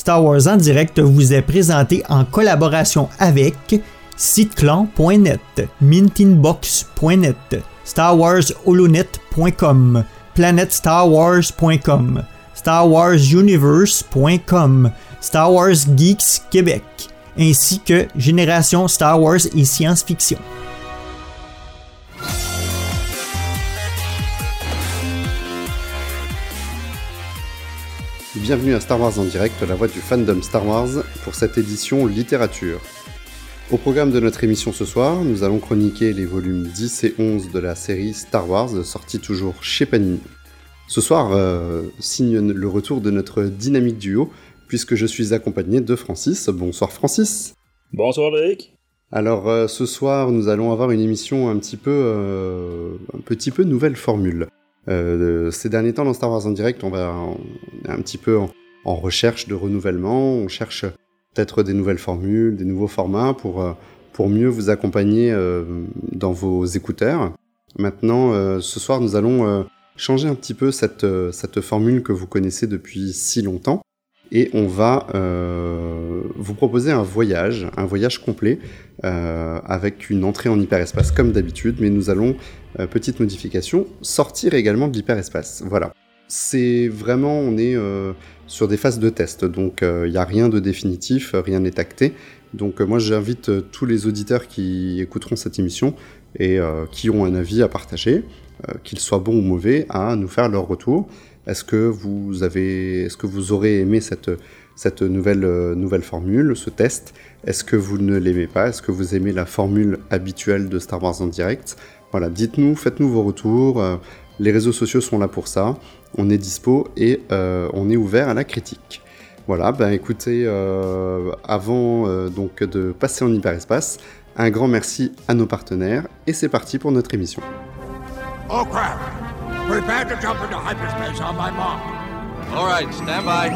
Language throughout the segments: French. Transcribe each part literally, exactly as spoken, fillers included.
Star Wars en direct vous est présenté en collaboration avec siteclan point net, mintinbox point net, star wars holonet point com, planet star wars point com, star wars universe point com, Star Wars Geeks Québec, ainsi que Génération Star Wars et Science-Fiction. Bienvenue à Star Wars en direct, la voix du fandom Star Wars, pour cette édition littérature. Au programme de notre émission ce soir, nous allons chroniquer les volumes dix et onze de la série Star Wars, sortie toujours chez Panini. Ce soir euh, signe le retour de notre dynamique duo, puisque je suis accompagné de Francis. Bonsoir Francis. Bonsoir Loïc. Alors euh, ce soir, nous allons avoir une émission un petit peu, euh, un petit peu nouvelle formule. Euh, ces derniers temps dans Star Wars en direct, on va on est un petit peu en, en recherche de renouvellement, on cherche peut-être des nouvelles formules, des nouveaux formats pour, euh, pour mieux vous accompagner euh, dans vos écouteurs. Maintenant, euh, ce soir, nous allons euh, changer un petit peu cette, euh, cette formule que vous connaissez depuis si longtemps. Et on va euh, vous proposer un voyage, un voyage complet, euh, avec une entrée en hyperespace comme d'habitude, mais nous allons, euh, petite modification, sortir également de l'hyperespace. Voilà. C'est vraiment, on est euh, sur des phases de test, donc il euh, n'y a rien de définitif, rien n'est acté. Donc euh, moi j'invite euh, tous les auditeurs qui écouteront cette émission et euh, qui ont un avis à partager, euh, qu'il soit bon ou mauvais, à nous faire leur retour. Est-ce que vous avez, est-ce que vous aurez aimé cette, cette nouvelle, euh, nouvelle formule, ce test? Est-ce que vous ne l'aimez pas? Est-ce que vous aimez la formule habituelle de Star Wars en direct? Voilà, dites-nous, faites-nous vos retours. Euh, les réseaux sociaux sont là pour ça. On est dispo et euh, on est ouvert à la critique. Voilà, ben écoutez, euh, avant euh, donc de passer en hyperespace, un grand merci à nos partenaires et c'est parti pour notre émission. Oh crap! Prepare to jump into hyperspace on my mark. All right, stand by.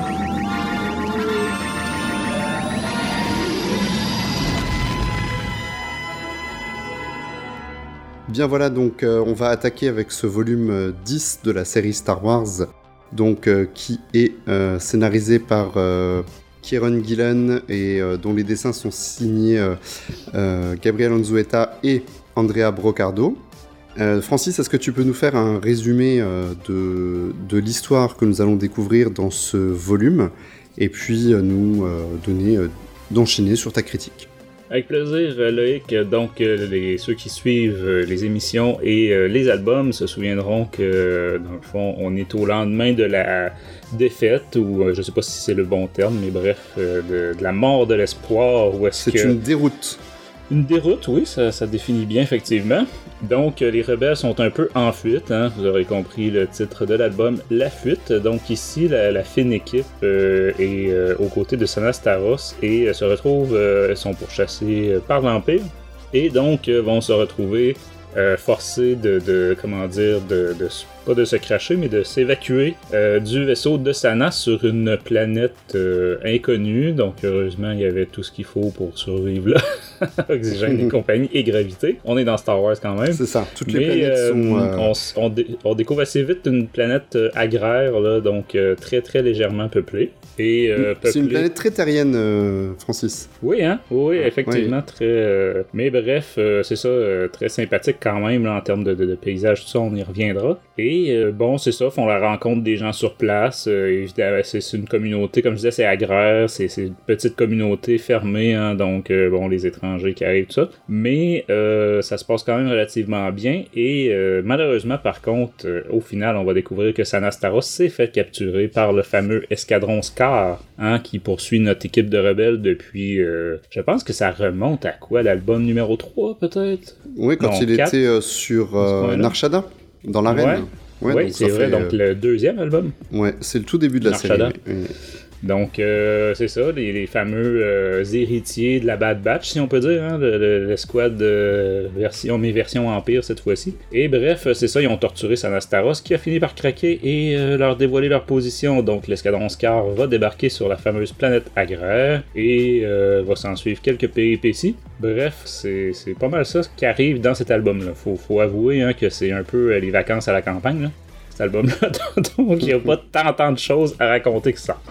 Bien voilà, donc euh, on va attaquer avec ce volume euh, dix de la série Star Wars, donc euh, qui est euh, scénarisé par euh, Kieron Gillen et euh, dont les dessins sont signés euh, euh, Gabriel Onzueta et Andrea Brocardo. Euh, Francis, est-ce que tu peux nous faire un résumé euh, de, de l'histoire que nous allons découvrir dans ce volume et puis euh, nous euh, donner euh, d'enchaîner sur ta critique? Avec plaisir, Loïc. Donc, euh, les, ceux qui suivent euh, les émissions et euh, les albums se souviendront que, dans le fond, on est au lendemain de la défaite, ou euh, je sais pas si c'est le bon terme, mais bref, euh, de, de la mort de l'espoir. Où est-ce c'est que... une déroute. Une déroute, oui, ça, ça définit bien, effectivement. Donc, les rebelles sont un peu en fuite, hein. Vous aurez compris le titre de l'album, La Fuite. Donc ici, la, la fine équipe euh, est euh, aux côtés de Sana Starros et euh, se retrouve, euh, sont pourchassés euh, par l'Empire. Et donc, euh, vont se retrouver euh, forcés de, de, comment dire, de, de, pas de se cracher, mais de s'évacuer euh, du vaisseau de Sana sur une planète euh, inconnue. Donc, heureusement, il y avait tout ce qu'il faut pour survivre là. Oxygène et compagnie et gravité. On est dans Star Wars quand même. C'est ça, toutes mais, les planètes euh, sont... Euh... On, on, dé- on découvre assez vite une planète euh, agraire, là, donc euh, très très légèrement peuplée. Et, euh, peuplée... C'est une planète très terrienne, euh, Francis. Oui, hein? Oui, effectivement, oui. très... Euh... Mais bref, euh, c'est ça, euh, très sympathique quand même, là, en termes de, de, de paysage, tout ça, on y reviendra. Et euh, bon, c'est ça, font la rencontre des gens sur place. Euh, évidemment, c'est, c'est une communauté, comme je disais, c'est agraire, c'est, c'est une petite communauté fermée, hein, donc euh, bon, les étrangers qui arrivent, tout ça. Mais euh, ça se passe quand même relativement bien. Et euh, malheureusement, par contre, euh, au final, on va découvrir que Sana Starros s'est fait capturer par le fameux escadron Scar, hein, qui poursuit notre équipe de rebelles depuis... Euh, je pense que ça remonte à quoi? L'album numéro trois, peut-être? Oui, quand non, il quatre, était euh, sur euh, Nar Shaddaa, dans l'arène. Ouais, ouais, c'est vrai, fait, donc euh... le deuxième album. Ouais, c'est le tout début de la Nar série. Shaddaa. Oui. Donc, euh, c'est ça, les, les fameux euh, héritiers de la Bad Batch, si on peut dire, hein, le, le, l'escouade euh, version, mais version Empire cette fois-ci. Et bref, c'est ça, ils ont torturé Sana Starros, qui a fini par craquer et euh, leur dévoiler leur position. Donc, l'escadron Scar va débarquer sur la fameuse planète agraire et euh, va s'en suivre quelques péripéties. Bref, c'est, c'est pas mal ça qui arrive dans cet album-là. Faut, faut avouer hein, que c'est un peu euh, les vacances à la campagne, là, cet album-là. Donc, il n'y a pas tant, tant de choses à raconter que ça.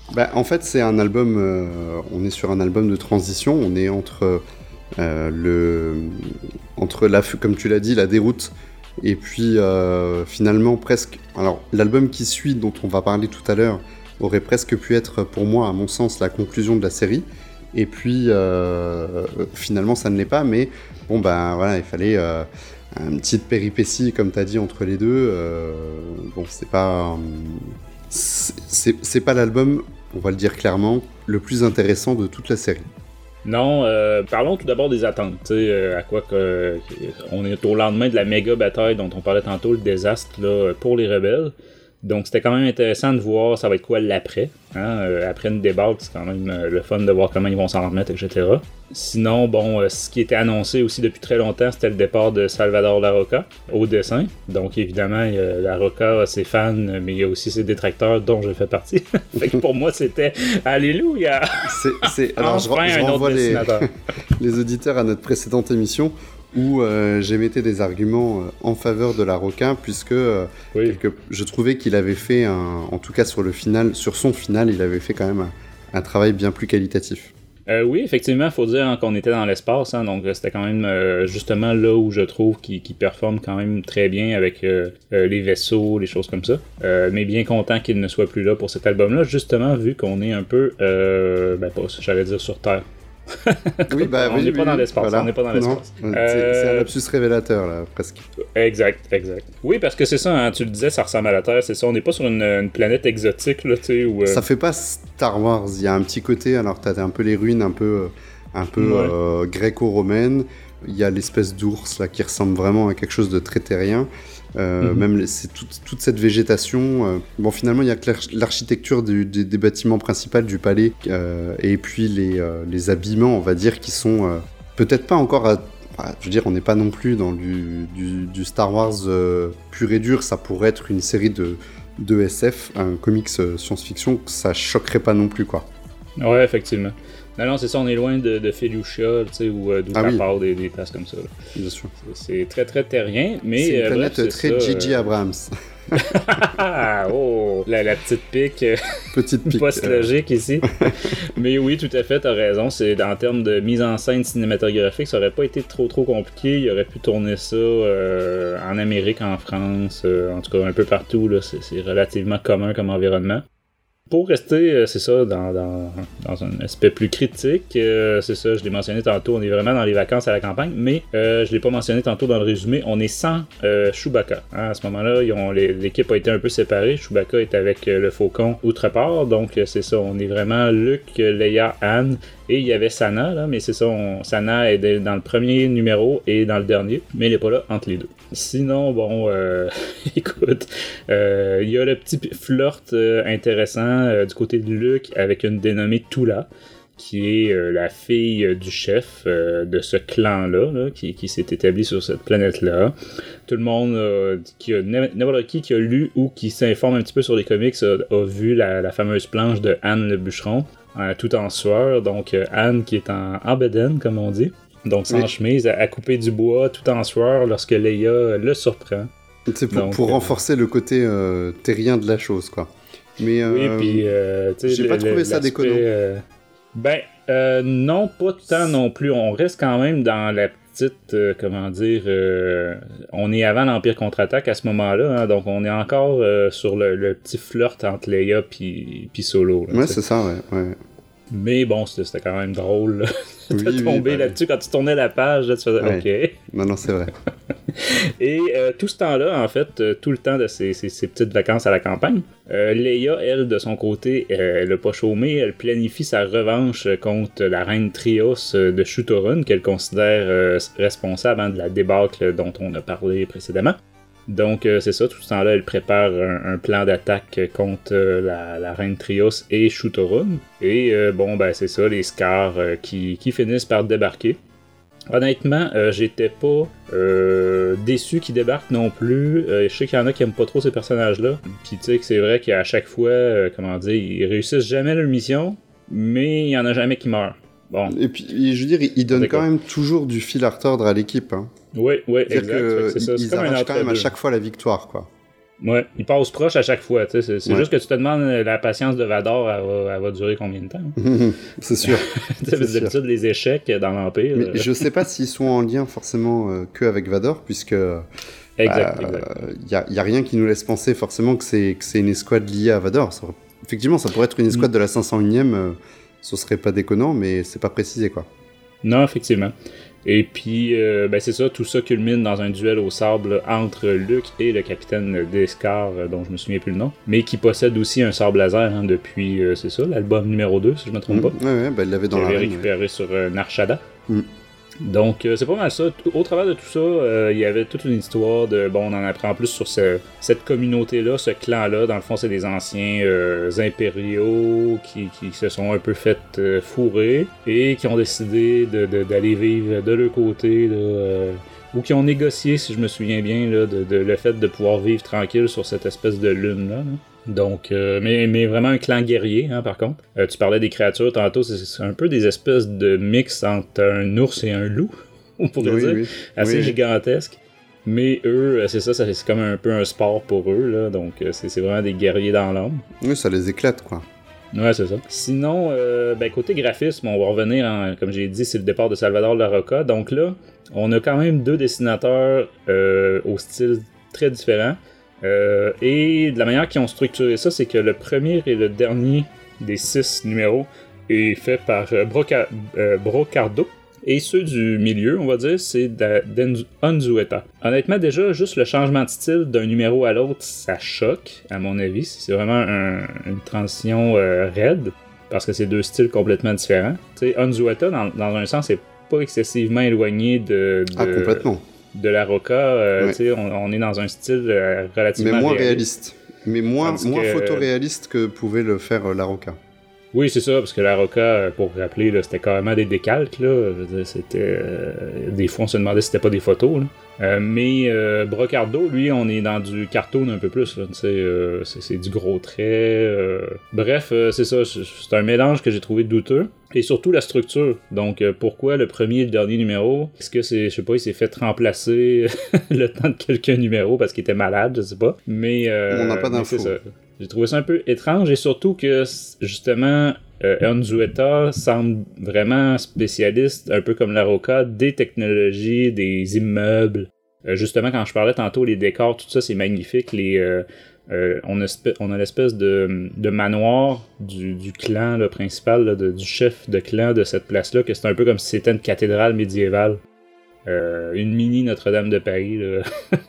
Bah, en fait, c'est un album. Euh, on est sur un album de transition. On est entre euh, le, entre la, comme tu l'as dit, la déroute, et puis euh, finalement presque. Alors, l'album qui suit, dont on va parler tout à l'heure, aurait presque pu être, pour moi, à mon sens, la conclusion de la série. Et puis, euh, finalement, ça ne l'est pas. Mais bon, ben voilà, il fallait euh, une petite péripétie, comme tu as dit, entre les deux. Euh, bon, c'est pas, c'est, c'est, c'est pas l'album, on va le dire clairement, le plus intéressant de toute la série. Non, euh, parlons tout d'abord des attentes. Tu sais, euh, à quoi que euh, on est au lendemain de la méga bataille dont on parlait tantôt, le désastre là, pour les rebelles. Donc c'était quand même intéressant de voir ça va être quoi l'après. Hein? Euh, après une débâcle, c'est quand même euh, le fun de voir comment ils vont s'en remettre, et cetera. Sinon, bon, euh, ce qui était annoncé aussi depuis très longtemps, c'était le départ de Salvador Larroca au dessin. Donc évidemment, euh, Larroca a ses fans, mais il y a aussi ses détracteurs dont je fais partie. Fait que pour moi, c'était Alléluia! C'est, c'est... Alors enfin, je, je un autre renvoie les... dessinateur. les auditeurs à notre précédente émission où euh, j'émettais des arguments euh, en faveur de Larroca, puisque euh, Oui. quelque... je trouvais qu'il avait fait, un... en tout cas sur le final, sur son final, il avait fait quand même un, un travail bien plus qualitatif. Euh, oui, effectivement, il faut dire hein, qu'on était dans l'espace, hein, donc c'était quand même euh, justement là où je trouve qu'il, qu'il performe quand même très bien avec euh, euh, les vaisseaux, les choses comme ça. Euh, mais bien content qu'il ne soit plus là pour cet album-là, justement vu qu'on est un peu, euh, ben pas, j'allais dire sur Terre. Oui, bah, on n'est oui, pas oui, dans l'espace, voilà. on n'est pas dans l'espace. Non, Euh... c'est, c'est un lapsus révélateur, là, presque. Exact, exact. Oui, parce que c'est ça, hein, tu le disais, ça ressemble à la Terre, c'est ça, on n'est pas sur une, une planète exotique, là, tu sais, où... Euh... Ça fait pas Star Wars, il y a un petit côté, alors t'as un peu les ruines un peu, un peu ouais. euh, gréco-romaines, il y a l'espèce d'ours, là, qui ressemble vraiment à quelque chose de très terrien. Euh, mm-hmm. Même c'est toute, toute cette végétation. Euh, bon, finalement, il y a que l'architecture du, des, des bâtiments principaux du palais euh, et puis les, euh, les habillements, on va dire, qui sont euh, peut-être pas encore. À, bah, je veux dire, on n'est pas non plus dans du, du, du Star Wars euh, pur et dur. Ça pourrait être une série de, de S F, un comics euh, science-fiction. Ça choquerait pas non plus, quoi. Ouais, effectivement. Non, non, c'est ça, on est loin de, de Felucia, tu sais, ou euh, d'où ah, ça oui. part des, des places comme ça. Là. Bien sûr. C'est, c'est très, très terrien, mais... C'est une euh, planète bref, très J J euh... Abrams. oh, la, la petite pique. Petite pique. Post-logique euh... ici. Mais oui, tout à fait, t'as raison. C'est, en termes de mise en scène cinématographique, ça aurait pas été trop, trop compliqué. Il aurait pu tourner ça euh, en Amérique, en France, euh, en tout cas un peu partout. Là, c'est, c'est relativement commun comme environnement. Pour rester, c'est ça, dans, dans, dans un aspect plus critique, euh, c'est ça, je l'ai mentionné tantôt, on est vraiment dans les vacances à la campagne, mais euh, je l'ai pas mentionné tantôt dans le résumé, on est sans euh, Chewbacca. Hein, à ce moment-là, ils ont, les, l'équipe a été un peu séparée, Chewbacca est avec euh, le Faucon outre-part, donc c'est ça, on est vraiment Luke, Leia, Han, et il y avait Sana, là, mais c'est ça, on, Sana est dans le premier numéro et dans le dernier, mais elle est pas là entre les deux. Sinon, bon, euh, écoute, il euh, y a le petit flirt euh, intéressant euh, du côté de Luke avec une dénommée Tula, qui est euh, la fille euh, du chef euh, de ce clan-là, là, qui, qui s'est établi sur cette planète-là. Tout le monde, euh, qui a, n'importe qui qui a lu ou qui s'informe un petit peu sur les comics a, a vu la, la fameuse planche de Anne le bûcheron, euh, tout en sueur, donc euh, Anne qui est en, en bedaine, comme on dit. Donc sans oui. chemise, à, à couper du bois tout en sueur lorsque Leia le surprend. C'est pour, Donc, pour euh... renforcer le côté euh, terrien de la chose, quoi. Mais, oui, euh, puis euh, tu sais, j'ai le, pas trouvé le, ça déconnant. Euh, ben, euh, non, pas tant non plus. On reste quand même dans la petite, euh, comment dire, euh, on est avant l'Empire contre-attaque à ce moment-là, hein, donc on est encore euh, sur le, le petit flirt entre Leia puis Solo. Là, ouais, t'sais. C'est ça, ouais. ouais. Mais bon, c'était, c'était quand même drôle là, de oui, tomber oui, bah, là-dessus. Quand tu tournais la page, là, tu faisais ouais. OK. Non, non, c'est vrai. Et euh, tout ce temps-là, en fait, euh, tout le temps de ces, ces, ces petites vacances à la campagne, euh, Leia, elle, de son côté, euh, elle n'a pas chômé, elle planifie sa revanche contre la reine Trios de Shutorun, qu'elle considère euh, responsable hein, de la débâcle dont on a parlé précédemment. Donc, euh, c'est ça, tout ce temps-là, elle prépare un, un plan d'attaque contre euh, la, la reine Trios et Shutorun. Et euh, bon, ben c'est ça, les Scars euh, qui, qui finissent par débarquer. Honnêtement, euh, j'étais pas euh, déçu qu'ils débarquent non plus. Euh, je sais qu'il y en a qui aiment pas trop ces personnages-là. Puis tu sais que c'est vrai qu'à chaque fois, euh, comment dire, ils réussissent jamais leur mission, mais il y en a jamais qui meurent. Bon. Et puis, je veux dire, ils donnent quand même toujours du fil à retordre à l'équipe. Hein. Oui, oui, exact. Que c'est ça. Ils c'est arrachent quand même à chaque fois la victoire, quoi. Ouais, il passe proche à chaque fois, tu sais. C'est, c'est ouais. juste que tu te demandes la patience de Vador, elle va, elle va durer combien de temps? C'est sûr. Tu sais, d'habitude, les échecs dans l'Empire. Mais je sais pas s'ils sont en lien forcément euh, que avec Vador, puisque exact, il exact. y a, y a rien qui nous laisse penser forcément que c'est, que c'est une escouade liée à Vador. Ça, effectivement, ça pourrait être une escouade mm. de la cinq cent unième, euh, ce serait pas déconnant, mais c'est pas précisé, quoi. Non, effectivement. Et puis, euh, ben c'est ça, tout ça culmine dans un duel au sable entre Luke et le capitaine Beskar, euh, dont je me souviens plus le nom, mais qui possède aussi un sabre laser hein, depuis, euh, c'est ça, l'album numéro deux, si je me trompe mmh, pas. Ouais, ouais, ben il l'avait dans la récupéré récupéré ouais. sur euh, Narshada. Mmh. Donc, euh, c'est pas mal ça. Au travers de tout ça, euh, il y avait toute une histoire de... Bon, on en apprend plus sur ce, cette communauté-là, ce clan-là. Dans le fond, c'est des anciens euh, impériaux qui, qui se sont un peu fait euh, fourrer et qui ont décidé de, de, d'aller vivre de leur côté, là, euh, ou qui ont négocié, si je me souviens bien, là, de, de, le fait de pouvoir vivre tranquille sur cette espèce de lune-là. Là. Donc, euh, mais, mais vraiment un clan guerrier, hein, par contre. Euh, tu parlais des créatures tantôt, c'est, c'est un peu des espèces de mix entre un ours et un loup, on pourrait oui, dire, oui. assez oui. gigantesque. Mais eux, c'est ça, c'est comme un peu un sport pour eux, là, donc c'est, c'est vraiment des guerriers dans l'âme. Oui, ça les éclate, quoi. Ouais, c'est ça. Sinon, euh, ben, côté graphisme, on va revenir, en, comme j'ai dit, c'est le départ de Salvador Larroca. Donc là, on a quand même deux dessinateurs euh, au style très différent. Euh, et de la manière qu'ils ont structuré ça, c'est que le premier et le dernier des six numéros est fait par euh, Broca- euh, Brocardo. Et ceux du milieu, on va dire, c'est d'Unzueta. Honnêtement, déjà, juste le changement de style d'un numéro à l'autre, ça choque, à mon avis. C'est vraiment un, une transition euh, raide, parce que c'est deux styles complètement différents. Tu sais, Unzueta, dans, dans un sens, c'est pas excessivement éloigné de... de ah, complètement. de la Roca, euh, ouais. tu sais, on, on est dans un style euh, relativement mais moins réaliste. réaliste, mais moins, moins que... photoréaliste que pouvait le faire euh, la Roca. Oui, c'est ça, parce que la Roca, pour rappeler, là, c'était carrément des décalques, là. Je veux dire, c'était euh, des fois on se demandait si c'était pas des photos, là. Euh, mais euh, Brocardo, lui, on est dans du cartoon un peu plus, là, tu sais, euh, c'est, c'est du gros trait. Euh... Bref, euh, c'est ça, c'est un mélange que j'ai trouvé douteux. Et surtout la structure. Donc, euh, pourquoi le premier et le dernier numéro? Est-ce que c'est, je sais pas, il s'est fait remplacer le temps de quelques numéros parce qu'il était malade, je sais pas. Mais euh, on n'a pas d'infos. J'ai trouvé ça un peu étrange et surtout que, justement, euh, Unzueta semble vraiment spécialiste, un peu comme la Roca, des technologies, des immeubles. Euh, justement, quand je parlais tantôt, les décors, tout ça, c'est magnifique. Les, euh, euh, on, a spe- on a l'espèce de, de manoir du, du clan là, principal, là, de, du chef de clan de cette place-là, que c'est un peu comme si c'était une cathédrale médiévale. Euh, une mini Notre-Dame de Paris. Là.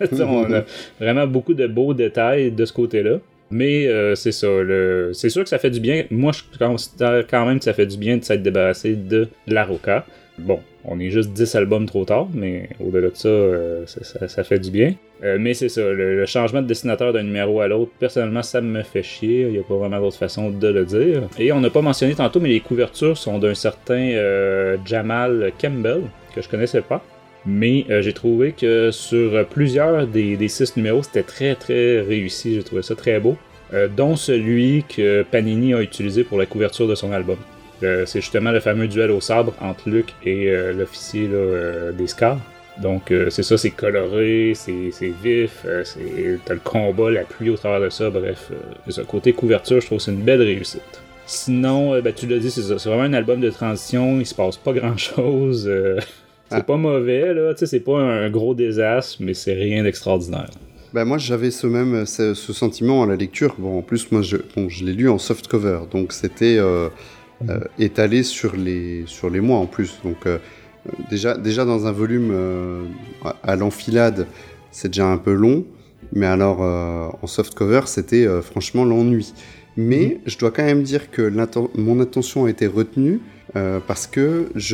On a vraiment beaucoup de beaux détails de ce côté-là. Mais euh, c'est ça, le... c'est sûr que ça fait du bien. Moi, je considère quand même que ça fait du bien de s'être débarrassé de la Roca. Bon, on est juste dix albums trop tard, mais au-delà de ça, euh, ça, ça, ça fait du bien. Euh, mais c'est ça, le, le changement de dessinateur d'un numéro à l'autre, personnellement, ça me fait chier. Il n'y a pas vraiment d'autre façon de le dire. Et on n'a pas mentionné tantôt, mais les couvertures sont d'un certain euh, Jamal Campbell, que je connaissais pas. Mais euh, j'ai trouvé que sur plusieurs des, des six numéros, c'était très très réussi. J'ai trouvé ça très beau. Euh, dont celui que Panini a utilisé pour la couverture de son album. Euh, c'est justement le fameux duel au sabre entre Luke et euh, l'officier là, euh, des Scars. Donc euh, c'est ça, c'est coloré, c'est, c'est vif, euh, c'est, t'as le combat, la pluie au travers de ça. Bref, euh, c'est ça. Côté couverture, je trouve que c'est une belle réussite. Sinon, euh, ben, tu l'as dit, c'est ça. C'est vraiment un album de transition. Il se passe pas grand-chose. Euh, C'est ah. pas mauvais, là, tu sais, c'est pas un gros désastre, mais c'est rien d'extraordinaire. Bah moi, j'avais ce même ce, ce sentiment à la lecture. Bon, en plus, moi, je, bon, je l'ai lu en softcover, donc c'était euh, mmh. euh, étalé sur les, sur les mois en plus. Donc, euh, déjà, déjà, dans un volume euh, à l'enfilade, c'est déjà un peu long, mais alors, euh, en softcover, c'était euh, franchement l'ennui. Mais mmh. je dois quand même dire que mon attention a été retenue, Euh, parce que je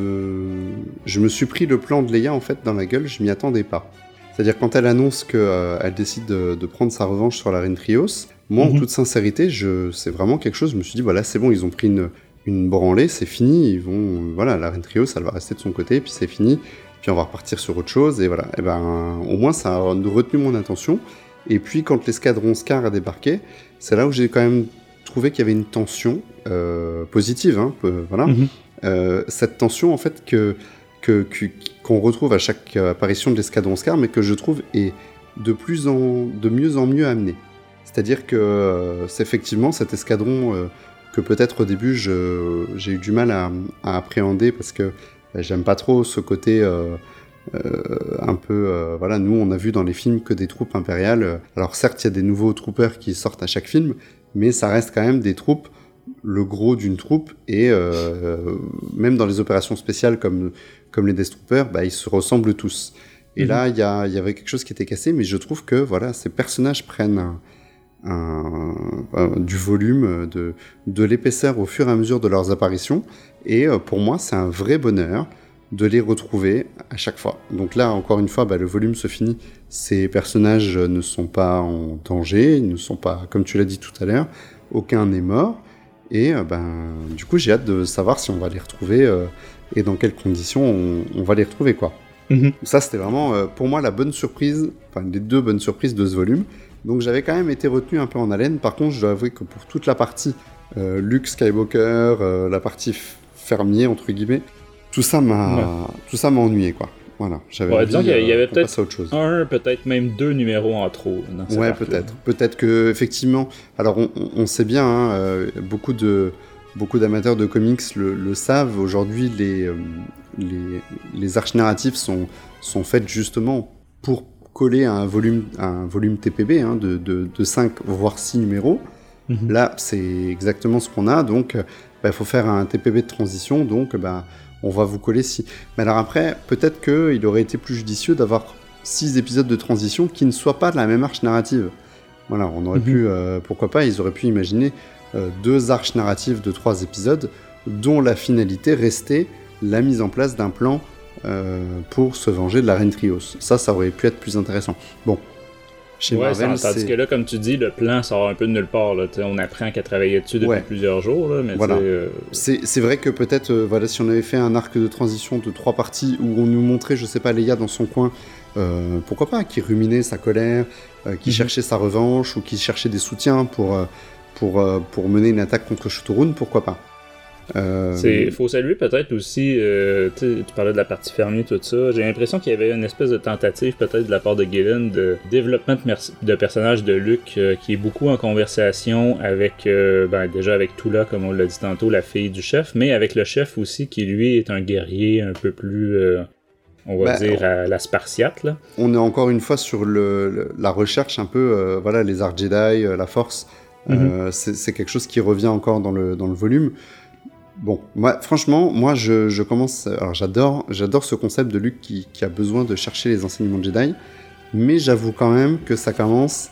ne, je me suis pris le plan de Leia en fait dans la gueule, je m'y attendais pas. C'est-à-dire quand elle annonce qu'elle euh, décide de, de prendre sa revanche sur la reine Trios, moi mm-hmm. en toute sincérité, je, c'est vraiment quelque chose. Je me suis dit voilà, c'est bon, ils ont pris une, une branlée, c'est fini, ils vont, voilà, la reine Trios, elle va rester de son côté, puis c'est fini, puis on va repartir sur autre chose, et voilà. Et ben, au moins ça a retenu mon attention. Et puis quand l'escadron Scar a débarqué, c'est là où j'ai quand même trouvé qu'il y avait une tension euh, positive, hein, peu, voilà. Mm-hmm. Euh, cette tension en fait que, que, que qu'on retrouve à chaque apparition de l'escadron Scar, mais que je trouve est de plus en de mieux en mieux amené. C'est-à-dire que euh, c'est effectivement cet escadron euh, que peut-être au début je, j'ai eu du mal à, à appréhender parce que bah, j'aime pas trop ce côté euh, euh, un peu euh, voilà, nous on a vu dans les films que des troupes impériales. Alors certes il y a des nouveaux troopers qui sortent à chaque film, mais ça reste quand même des troupes, le gros d'une troupe, et euh, même dans les opérations spéciales comme comme les Death Troopers, bah, ils se ressemblent tous. Et mmh. là il y a il y avait quelque chose qui était cassé, mais je trouve que voilà, ces personnages prennent un, Un, un, du volume, de, de l'épaisseur au fur et à mesure de leurs apparitions, et euh, pour moi c'est un vrai bonheur de les retrouver à chaque fois. Donc là encore une fois bah, le volume se finit, ces personnages ne sont pas en danger, ils ne sont pas, comme tu l'as dit tout à l'heure, aucun n'est mort, et euh, ben, du coup j'ai hâte de savoir si on va les retrouver euh, et dans quelles conditions on, on va les retrouver quoi. Mm-hmm. Ça c'était vraiment euh, pour moi la bonne surprise, enfin les deux bonnes surprises de ce volume. Donc j'avais quand même été retenu un peu en haleine. Par contre, je dois avouer que pour toute la partie euh, Luke Skywalker, euh, la partie f- fermier entre guillemets, tout ça m'a, ouais. tout ça m'a ennuyé quoi. Voilà. J'avais ouais, disons qu'il y avait euh, peut-être un, peut-être même deux numéros en trop. Dans cette ouais, partie-là. peut-être. Peut-être que effectivement. Alors on, on sait bien, hein, euh, beaucoup de beaucoup d'amateurs de comics le, le savent. Aujourd'hui, les euh, les les arches narratives sont sont faites justement pour coller à un volume, à un volume T P B hein, de, de, de cinq voire six numéros. Mm-hmm. Là, c'est exactement ce qu'on a, donc il bah, faut faire un T P B de transition, donc bah, on va vous coller six. Mais alors après, peut-être qu'il aurait été plus judicieux d'avoir six épisodes de transition qui ne soient pas de la même arche narrative. Voilà, on aurait mm-hmm. pu, euh, pourquoi pas, ils auraient pu imaginer euh, deux arches narratives de trois épisodes, dont la finalité restait la mise en place d'un plan Euh, pour se venger de la reine Trios. Ça, ça aurait pu être plus intéressant. Bon, chez ouais, Marvel, ça, tandis c'est... que là, comme tu dis, le plan sort un peu de nulle part. Là. On apprend qu'elle travaillait dessus depuis ouais. plusieurs jours. Là, mais voilà. euh... c'est, c'est vrai que peut-être, euh, voilà, si on avait fait un arc de transition de trois parties où on nous montrait, je sais pas, Leia dans son coin, euh, pourquoi pas, qui ruminait sa colère, euh, qui mm-hmm. cherchait sa revanche ou qui cherchait des soutiens pour, euh, pour, euh, pour mener une attaque contre Shuturun, pourquoi pas. Euh... Il faut saluer peut-être aussi, euh, tu parlais de la partie fermier, tout ça, j'ai l'impression qu'il y avait une espèce de tentative peut-être de la part de Gillen de développement de, mer- de personnage de Luke euh, qui est beaucoup en conversation avec, euh, ben, déjà avec Tula, comme on l'a dit tantôt, la fille du chef, mais avec le chef aussi qui lui est un guerrier un peu plus, euh, on va bah, dire, à la spartiate. Là. On est encore une fois sur le, le, la recherche un peu, euh, voilà, les arts Jedi, euh, la force, mm-hmm. euh, c'est, c'est quelque chose qui revient encore dans le, dans le volume. Bon, moi, franchement, moi, je, je commence... Alors, j'adore, j'adore ce concept de Luke qui, qui a besoin de chercher les enseignements Jedi, mais j'avoue quand même que ça commence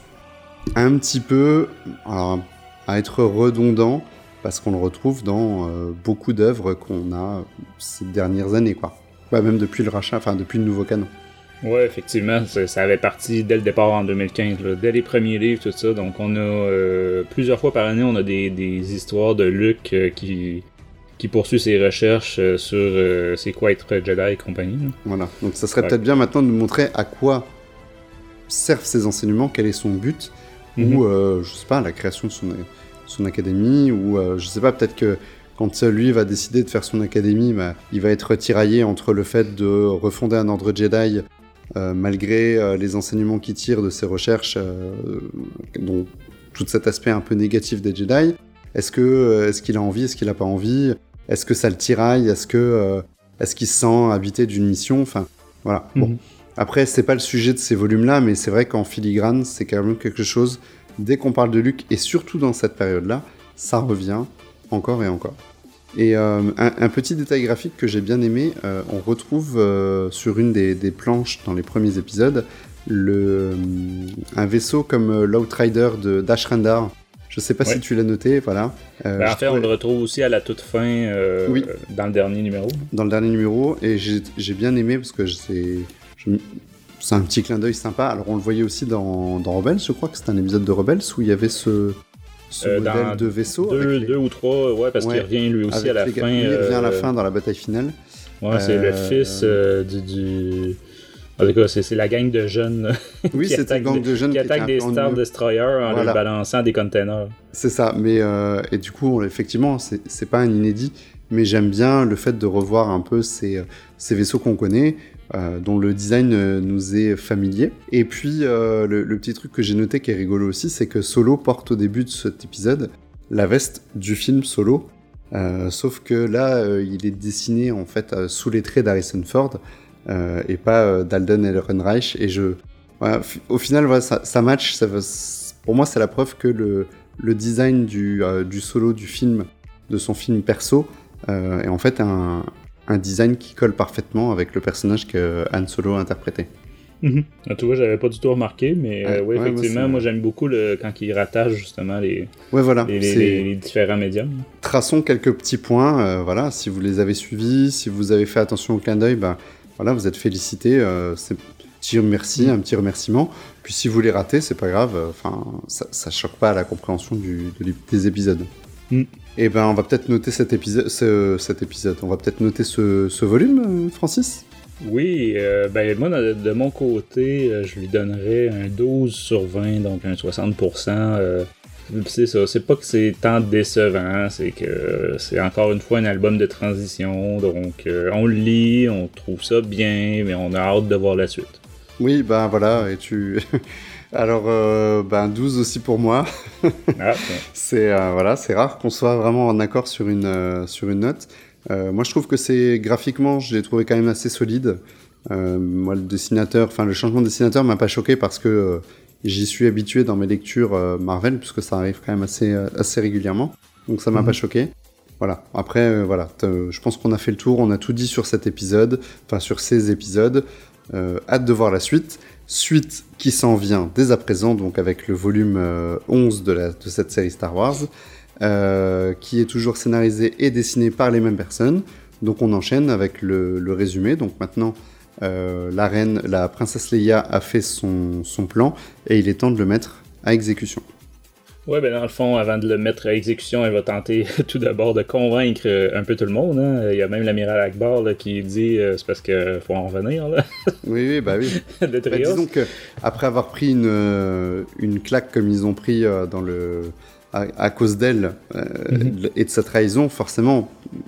un petit peu alors, à être redondant, parce qu'on le retrouve dans euh, beaucoup d'œuvres qu'on a ces dernières années, quoi. Bah, même depuis le rachat, enfin, depuis le nouveau canon. Ouais, effectivement, ça, ça avait parti dès le départ en deux mille quinze, là, dès les premiers livres, tout ça. Donc, on a euh, plusieurs fois par année, on a des, des histoires de Luke euh, qui... qui poursuit ses recherches euh, sur euh, c'est quoi être Jedi et compagnie. Là. Voilà, donc ça serait ouais. peut-être bien maintenant de nous montrer à quoi servent ces enseignements, quel est son but, mm-hmm. ou, euh, je sais pas, la création de son, son académie, ou euh, je sais pas, peut-être que quand lui va décider de faire son académie, bah, il va être tiraillé entre le fait de refonder un ordre Jedi, euh, malgré euh, les enseignements qu'il tire de ses recherches, euh, donc tout cet aspect un peu négatif des Jedi. Est-ce que euh, est-ce qu'il a envie, est-ce qu'il a pas envie? Est-ce que ça le tiraille? Est-ce que euh, est-ce qu'il se sent habité d'une mission? Enfin, voilà. Mm-hmm. Bon. Après, c'est pas le sujet de ces volumes-là, mais c'est vrai qu'en filigrane, c'est quand même quelque chose. Dès qu'on parle de Luke, et surtout dans cette période-là, ça revient encore et encore. Et euh, un, un petit détail graphique que j'ai bien aimé, euh, on retrouve euh, sur une des, des planches dans les premiers épisodes le, un vaisseau comme l'Outrider de Dash Rendar. Je sais pas ouais. si tu l'as noté, voilà. Euh, ben, en fait, trouvais... on le retrouve aussi à la toute fin, euh, oui. dans le dernier numéro. Dans le dernier numéro, et j'ai, j'ai bien aimé parce que c'est, je, c'est un petit clin d'œil sympa. Alors, on le voyait aussi dans, dans Rebels, je crois que c'était un épisode de Rebels où il y avait ce, ce euh, modèle de vaisseau. Deux, les... deux ou trois, ouais, parce ouais, qu'il revient lui aussi à la les... fin. Il revient euh... à la fin dans la bataille finale. Ouais, c'est euh... le fils euh, du... du... En tout cas, c'est, c'est la gang de jeunes oui, qui attaquent, gang de jeunes qui qui attaquent des Star Destroyers en voilà. leur balançant des containers. C'est ça, mais euh, et du coup, effectivement, c'est, c'est pas un inédit, mais j'aime bien le fait de revoir un peu ces, ces vaisseaux qu'on connaît. euh, dont le design euh, nous est familier. Et puis, euh, le, le petit truc que j'ai noté qui est rigolo aussi, c'est que Solo porte au début de cet épisode la veste du film Solo, euh, sauf que là, euh, il est dessiné en fait euh, sous les traits d'Harrison Ford euh, et pas euh, d'Alden Ehrenreich. Et je, voilà, f- au final, voilà, ça, ça match. Ça, pour moi, c'est la preuve que le, le design du, euh, du Solo du film, de son film perso, euh, est en fait un, un design qui colle parfaitement avec le personnage que Han Solo a interprété. Mm-hmm. Tu vois, j'avais pas du tout remarqué, mais ouais, euh, oui, ouais, effectivement, moi, moi j'aime beaucoup le, quand il rattache justement les, ouais, voilà, les, les, les, les différents médiums. Traçons quelques petits points, euh, voilà, si vous les avez suivis, si vous avez fait attention au clin d'œil, ben, voilà, vous êtes félicités, euh, c'est un petit merci, un petit remerciement. Puis si vous les ratez, c'est pas grave, enfin, euh, ça, ça choque pas à la compréhension du, de, des épisodes. Mm. Et ben, on va peut-être noter cet épisode, ce, cet épisode, on va peut-être noter ce, ce volume, Francis ? Oui, euh, ben moi, de, de mon côté, euh, je lui donnerais un douze sur vingt, donc un soixante pour cent. Euh, c'est ça, c'est pas que c'est tant décevant, c'est que euh, c'est encore une fois un album de transition, donc euh, on le lit, on trouve ça bien, mais on a hâte de voir la suite. Oui, ben voilà, et tu... Alors, euh, ben douze aussi pour moi. Ah, ouais. c'est, euh, voilà, c'est rare qu'on soit vraiment en accord sur une, euh, sur une note. Euh, moi, je trouve que c'est graphiquement, je l'ai trouvé quand même assez solide. Euh, moi, le dessinateur, enfin, le changement de dessinateur m'a pas choqué parce que euh, j'y suis habitué dans mes lectures euh, Marvel, puisque ça arrive quand même assez, euh, assez régulièrement. Donc, ça m'a mm-hmm. pas choqué. Voilà. Après, euh, voilà, je pense qu'on a fait le tour, on a tout dit sur cet épisode, enfin, sur ces épisodes. Euh, hâte de voir la suite. Suite qui s'en vient dès à présent, donc avec le volume euh, onze de, la, de cette série Star Wars. Euh, qui est toujours scénarisé et dessiné par les mêmes personnes. Donc on enchaîne avec le, le résumé. Donc maintenant, euh, la reine, la princesse Leia a fait son, son plan et il est temps de le mettre à exécution. Ouais, ben dans le fond, avant de le mettre à exécution, elle va tenter tout d'abord de convaincre un peu tout le monde. Hein. Il y a même l'amiral Akbar là, qui dit euh, c'est parce qu'il faut en revenir. Là. Oui, oui, bah oui. de bah, disons qu'après avoir pris une, euh, une claque comme ils ont pris euh, dans le... À, à cause d'elle euh, mm-hmm. et de sa trahison, forcément,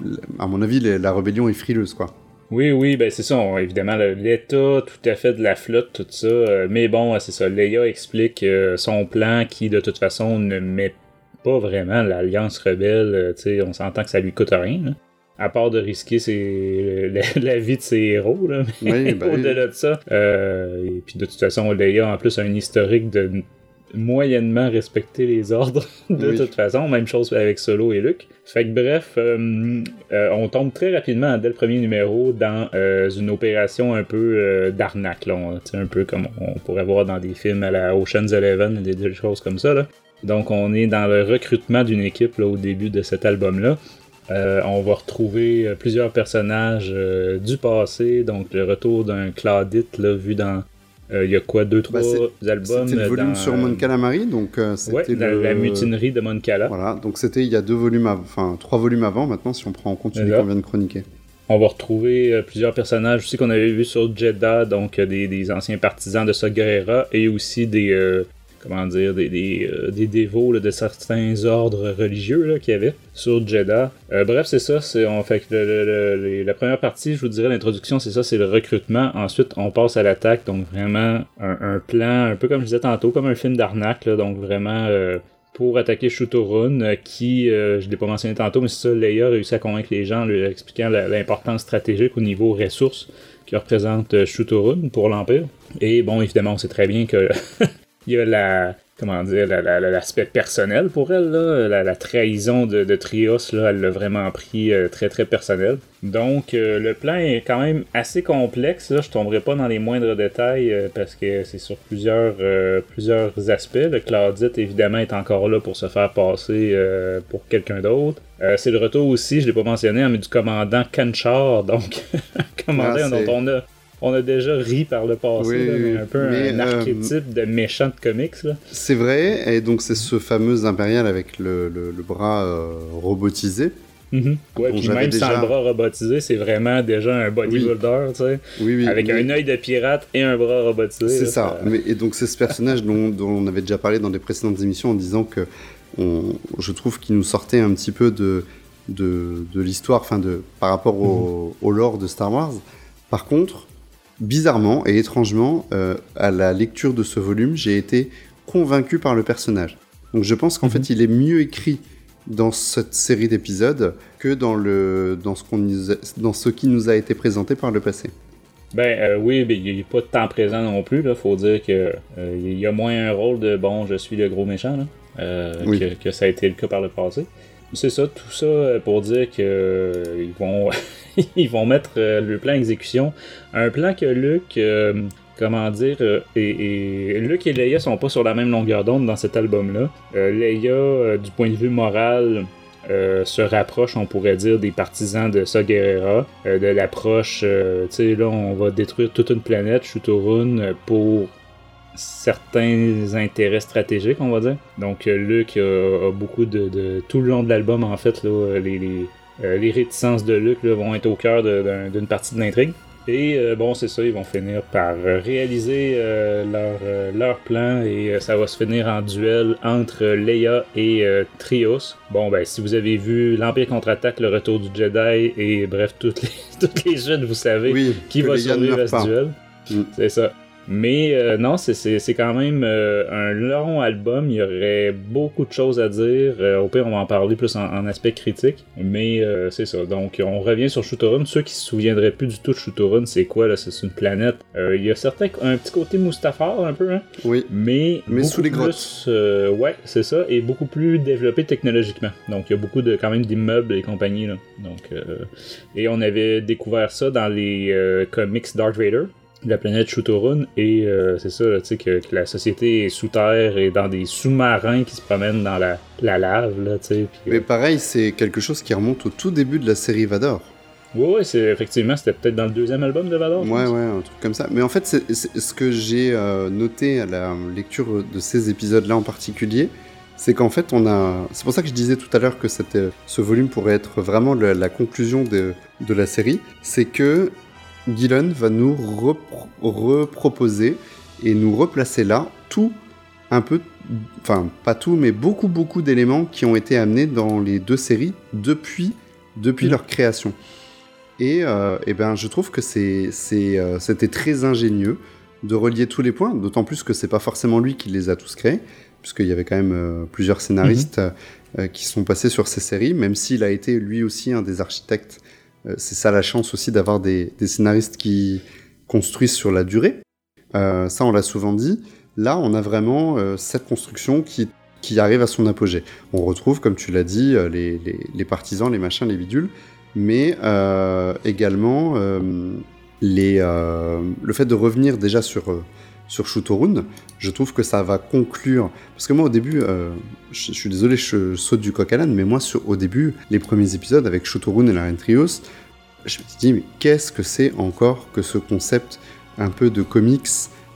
à mon avis, la rébellion est frileuse, quoi. Oui, oui, ben c'est ça, on, évidemment, l'état tout à fait de la flotte, tout ça, euh, mais bon, c'est ça, Leia explique euh, son plan qui, de toute façon, ne met pas vraiment l'Alliance rebelle, euh, tu sais, on s'entend que ça lui coûte rien, là, à part de risquer ses, la, la vie de ses héros, là, mais oui, ben au-delà oui. de ça, euh, et puis de toute façon, Leia, en plus, a un historique de moyennement respecter les ordres de oui. toute façon, même chose avec Solo et Luke. Fait que bref, euh, euh, on tombe très rapidement dès le premier numéro dans euh, une opération un peu euh, d'arnaque, là, on, un peu comme on pourrait voir dans des films à la Ocean's Eleven, des, des choses comme ça. Là. Donc on est dans le recrutement d'une équipe là, au début de cet album-là. Euh, on va retrouver euh, plusieurs personnages euh, du passé, donc le retour d'un Claudite là, vu dans il euh, y a quoi, deux, trois bah albums. C'était le volume dans, sur Mon Calamari, donc euh, c'était ouais, le... la mutinerie de Mon Cala. Voilà, donc c'était il y a deux volumes, av- enfin trois volumes avant, maintenant si on prend en compte celui qu'on vient de chroniquer. On va retrouver euh, plusieurs personnages aussi qu'on avait vus sur Jeddah, donc euh, des, des anciens partisans de Saw Gerrera et aussi des, euh, comment dire, des, des, euh, des dévots là, de certains ordres religieux qu'il y avait sur Jeddah. Euh, bref, c'est ça. C'est, on fait que le, le, le, la première partie, je vous dirais, l'introduction, c'est ça, c'est le recrutement. Ensuite, on passe à l'attaque. Donc, vraiment, un, un plan, un peu comme je disais tantôt, comme un film d'arnaque. Là, donc, vraiment, euh, pour attaquer Shutorun, euh, qui, euh, je l'ai pas mentionné tantôt, mais c'est ça, Leia a réussi à convaincre les gens, lui expliquant la, l'importance stratégique au niveau ressources que représente Shutorun pour l'Empire. Et bon, évidemment, on sait très bien que... Il y a la, comment dire, la, la, l'aspect personnel pour elle, là, la, la trahison de, de Trios, là, elle l'a vraiment pris euh, très très personnel. Donc euh, le plan est quand même assez complexe, là, je tomberai pas dans les moindres détails euh, parce que c'est sur plusieurs, euh, plusieurs aspects. Le Claudite évidemment est encore là pour se faire passer euh, pour quelqu'un d'autre. Euh, c'est le retour aussi, je l'ai pas mentionné, mais du commandant Kanchar, donc commandant ah, dont on a... On a déjà ri par le passé, oui, là, mais un peu mais, un archétype euh, de méchant de comics. Là. C'est vrai, et donc c'est ce fameux impérial avec le, le, le bras euh, robotisé. Mm-hmm. Ouais, puis même déjà... sans le bras robotisé, c'est vraiment déjà un bodybuilder, oui. tu sais, oui, oui, avec mais... un œil de pirate et un bras robotisé. C'est là, ça, ça... Mais, et donc c'est ce personnage dont, dont on avait déjà parlé dans les précédentes émissions en disant que on, je trouve qu'il nous sortait un petit peu de, de, de l'histoire, enfin de, par rapport au, mm-hmm. au lore de Star Wars. Par contre, bizarrement et étrangement, euh, à la lecture de ce volume, j'ai été convaincu par le personnage. Donc je pense qu'en mmh. fait, il est mieux écrit dans cette série d'épisodes que dans, le, dans, ce, qu'on nous a, dans ce qui nous a été présenté par le passé. Ben euh, oui, ben, il n'est pas de temps présent non plus. Il faut dire qu'il euh, y a moins un rôle de « bon, je suis le gros méchant là, euh, oui. que, que ça a été le cas par le passé. C'est ça, tout ça pour dire qu'ils euh, vont, ils vont mettre euh, le plan exécution. Un plan que Luke... Euh, Comment dire, euh, et, et Luke et Leia sont pas sur la même longueur d'onde dans cet album-là. Euh, Leia, euh, du point de vue moral, euh, se rapproche, on pourrait dire, des partisans de Saw Gerrera, euh, de l'approche, euh, tu sais, là, on va détruire toute une planète, Shutorun, pour certains intérêts stratégiques, on va dire. Donc, euh, Luke a, a beaucoup de, de... Tout le long de l'album, en fait, là, les, les, euh, les réticences de Luke là, vont être au cœur de, de, d'une partie de l'intrigue. Et euh, bon, c'est ça, ils vont finir par euh, réaliser euh, leur, euh, leur plan et euh, ça va se finir en duel entre Leia et euh, Trios. Bon, ben, si vous avez vu l'Empire contre-attaque, le retour du Jedi et bref, toutes les, toutes les jeunes, vous savez oui, qui va survivre à ce pas. duel. Mm. C'est ça. Mais euh, non, c'est, c'est, c'est quand même euh, un long album. Il y aurait beaucoup de choses à dire. Euh, au pire, on va en parler plus en, en aspect critique. Mais euh, c'est ça. Donc, on revient sur Shutorun. Ceux qui se souviendraient plus du tout de Shutorun, c'est quoi là? C'est une planète. Euh, il y a certains un petit côté Mustafar un peu, hein? Oui. Mais, mais sous les plus, grottes. Euh, ouais, c'est ça. Et beaucoup plus développé technologiquement. Donc, il y a beaucoup de quand même d'immeubles et compagnie là. Donc, euh, et on avait découvert ça dans les euh, comics Darth Vader. La planète Shutorun, et euh, c'est ça, tu sais, que, que la société est sous terre et dans des sous-marins qui se promènent dans la, la lave, là, tu sais. Mais pareil, c'est quelque chose qui remonte au tout début de la série Vador. Ouais, ouais, c'est, effectivement, c'était peut-être dans le deuxième album de Vador. Ouais, ouais, un truc comme ça. Mais en fait, c'est, c'est, ce que j'ai euh, noté à la lecture de ces épisodes-là en particulier, c'est qu'en fait, on a... C'est pour ça que je disais tout à l'heure que cette, ce volume pourrait être vraiment la, la conclusion de, de la série, c'est que Gillen va nous repro- reproposer et nous replacer là tout un peu, enfin pas tout, mais beaucoup beaucoup d'éléments qui ont été amenés dans les deux séries depuis, depuis mmh. leur création. Et, euh, et ben je trouve que c'est, c'est, euh, c'était très ingénieux de relier tous les points, d'autant plus que c'est pas forcément lui qui les a tous créés, puisqu'il y avait quand même euh, plusieurs scénaristes mmh. euh, qui sont passés sur ces séries, même s'il a été lui aussi un des architectes. C'est ça la chance aussi d'avoir des, des scénaristes qui construisent sur la durée. Euh, ça, on l'a souvent dit. Là, on a vraiment euh, cette construction qui, qui arrive à son apogée. On retrouve, comme tu l'as dit, les, les, les partisans, les machins, les bidules, mais euh, également euh, les, euh, le fait de revenir déjà sur, euh, sur Shutorun. Je trouve que ça va conclure... Parce que moi, au début, euh, je, je suis désolé, je saute du coq à l'âne, mais moi, sur, au début, les premiers épisodes avec Shutorun et la Reine Trios, je me suis dit, mais qu'est-ce que c'est encore que ce concept un peu de comics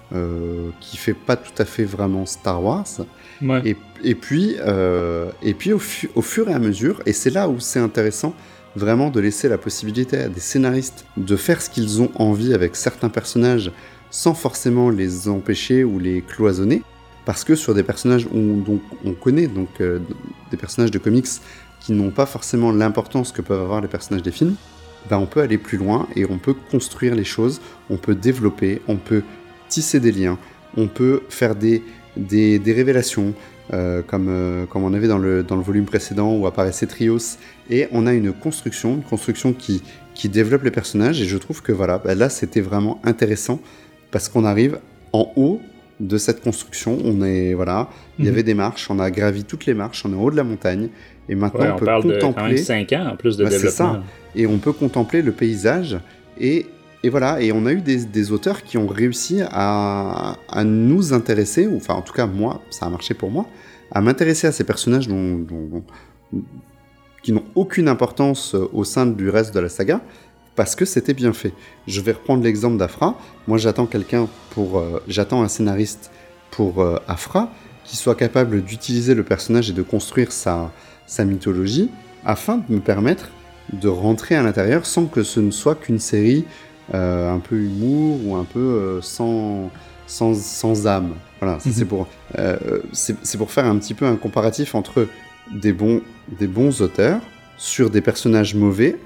euh, qui fait pas tout à fait vraiment Star Wars. Ouais. Et, et puis, euh, et puis au, fu- au fur et à mesure, et c'est là où c'est intéressant vraiment de laisser la possibilité à des scénaristes de faire ce qu'ils ont envie avec certains personnages sans forcément les empêcher ou les cloisonner, parce que sur des personnages où, donc, on connaît, donc euh, des personnages de comics qui n'ont pas forcément l'importance que peuvent avoir les personnages des films, ben on peut aller plus loin et on peut construire les choses, on peut développer, on peut tisser des liens, on peut faire des, des, des révélations, euh, comme, euh, comme on avait dans le, dans le volume précédent où apparaissait Trios, et on a une construction, une construction qui, qui développe les personnages, et je trouve que voilà, ben là c'était vraiment intéressant, parce qu'on arrive en haut de cette construction, on est, voilà, il mmh. y avait des marches, on a gravi toutes les marches, on est en haut de la montagne, et maintenant ouais, on, on peut parle contempler... de quand même cinq ans en plus de bah, développement. C'est ça, et on peut contempler le paysage, et, et voilà, et on a eu des, des auteurs qui ont réussi à, à nous intéresser, ou enfin en tout cas moi, ça a marché pour moi, à m'intéresser à ces personnages dont, dont, dont, qui n'ont aucune importance au sein du reste de la saga, parce que c'était bien fait. Je vais reprendre l'exemple d'Afra. Moi, j'attends quelqu'un pour... Euh, j'attends un scénariste pour euh, Afra qui soit capable d'utiliser le personnage et de construire sa, sa mythologie afin de me permettre de rentrer à l'intérieur sans que ce ne soit qu'une série euh, un peu humour ou un peu euh, sans, sans, sans âme. Voilà, ça, mm-hmm. c'est, pour, euh, c'est, c'est pour faire un petit peu un comparatif entre des bons, des bons auteurs sur des personnages mauvais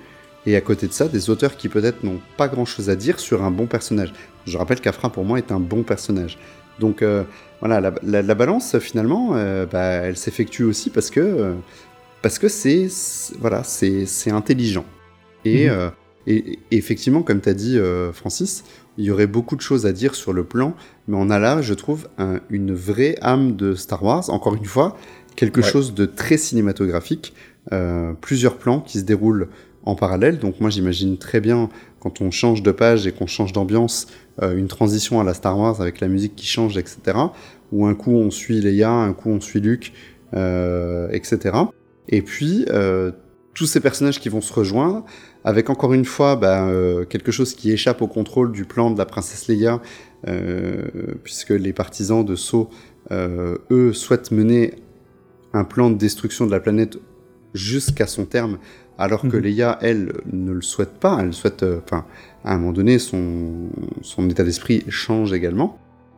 et à côté de ça, des auteurs qui peut-être n'ont pas grand-chose à dire sur un bon personnage. Je rappelle qu'Afra, pour moi, est un bon personnage. Donc euh, voilà, la, la, la balance, finalement, euh, bah, elle s'effectue aussi parce que, euh, parce que c'est, c'est, voilà, c'est, c'est intelligent. Et, mmh. euh, et, et effectivement, comme tu as dit, euh, Francis, il y aurait beaucoup de choses à dire sur le plan, mais on a là, je trouve, un, une vraie âme de Star Wars. Encore une fois, quelque ouais. chose de très cinématographique, euh, plusieurs plans qui se déroulent en parallèle. Donc moi, j'imagine très bien, quand on change de page et qu'on change d'ambiance, euh, une transition à la Star Wars avec la musique qui change, et cetera. Où un coup, on suit Leia, un coup, on suit Luke, euh, et cetera. Et puis, euh, tous ces personnages qui vont se rejoindre, avec encore une fois bah, euh, quelque chose qui échappe au contrôle du plan de la princesse Leia, euh, puisque les partisans de Sceaux, euh, eux, souhaitent mener un plan de destruction de la planète jusqu'à son terme, alors que mmh. Leia, elle, ne le souhaite pas. Elle souhaite, enfin, euh, à un moment donné, son, son état d'esprit change également.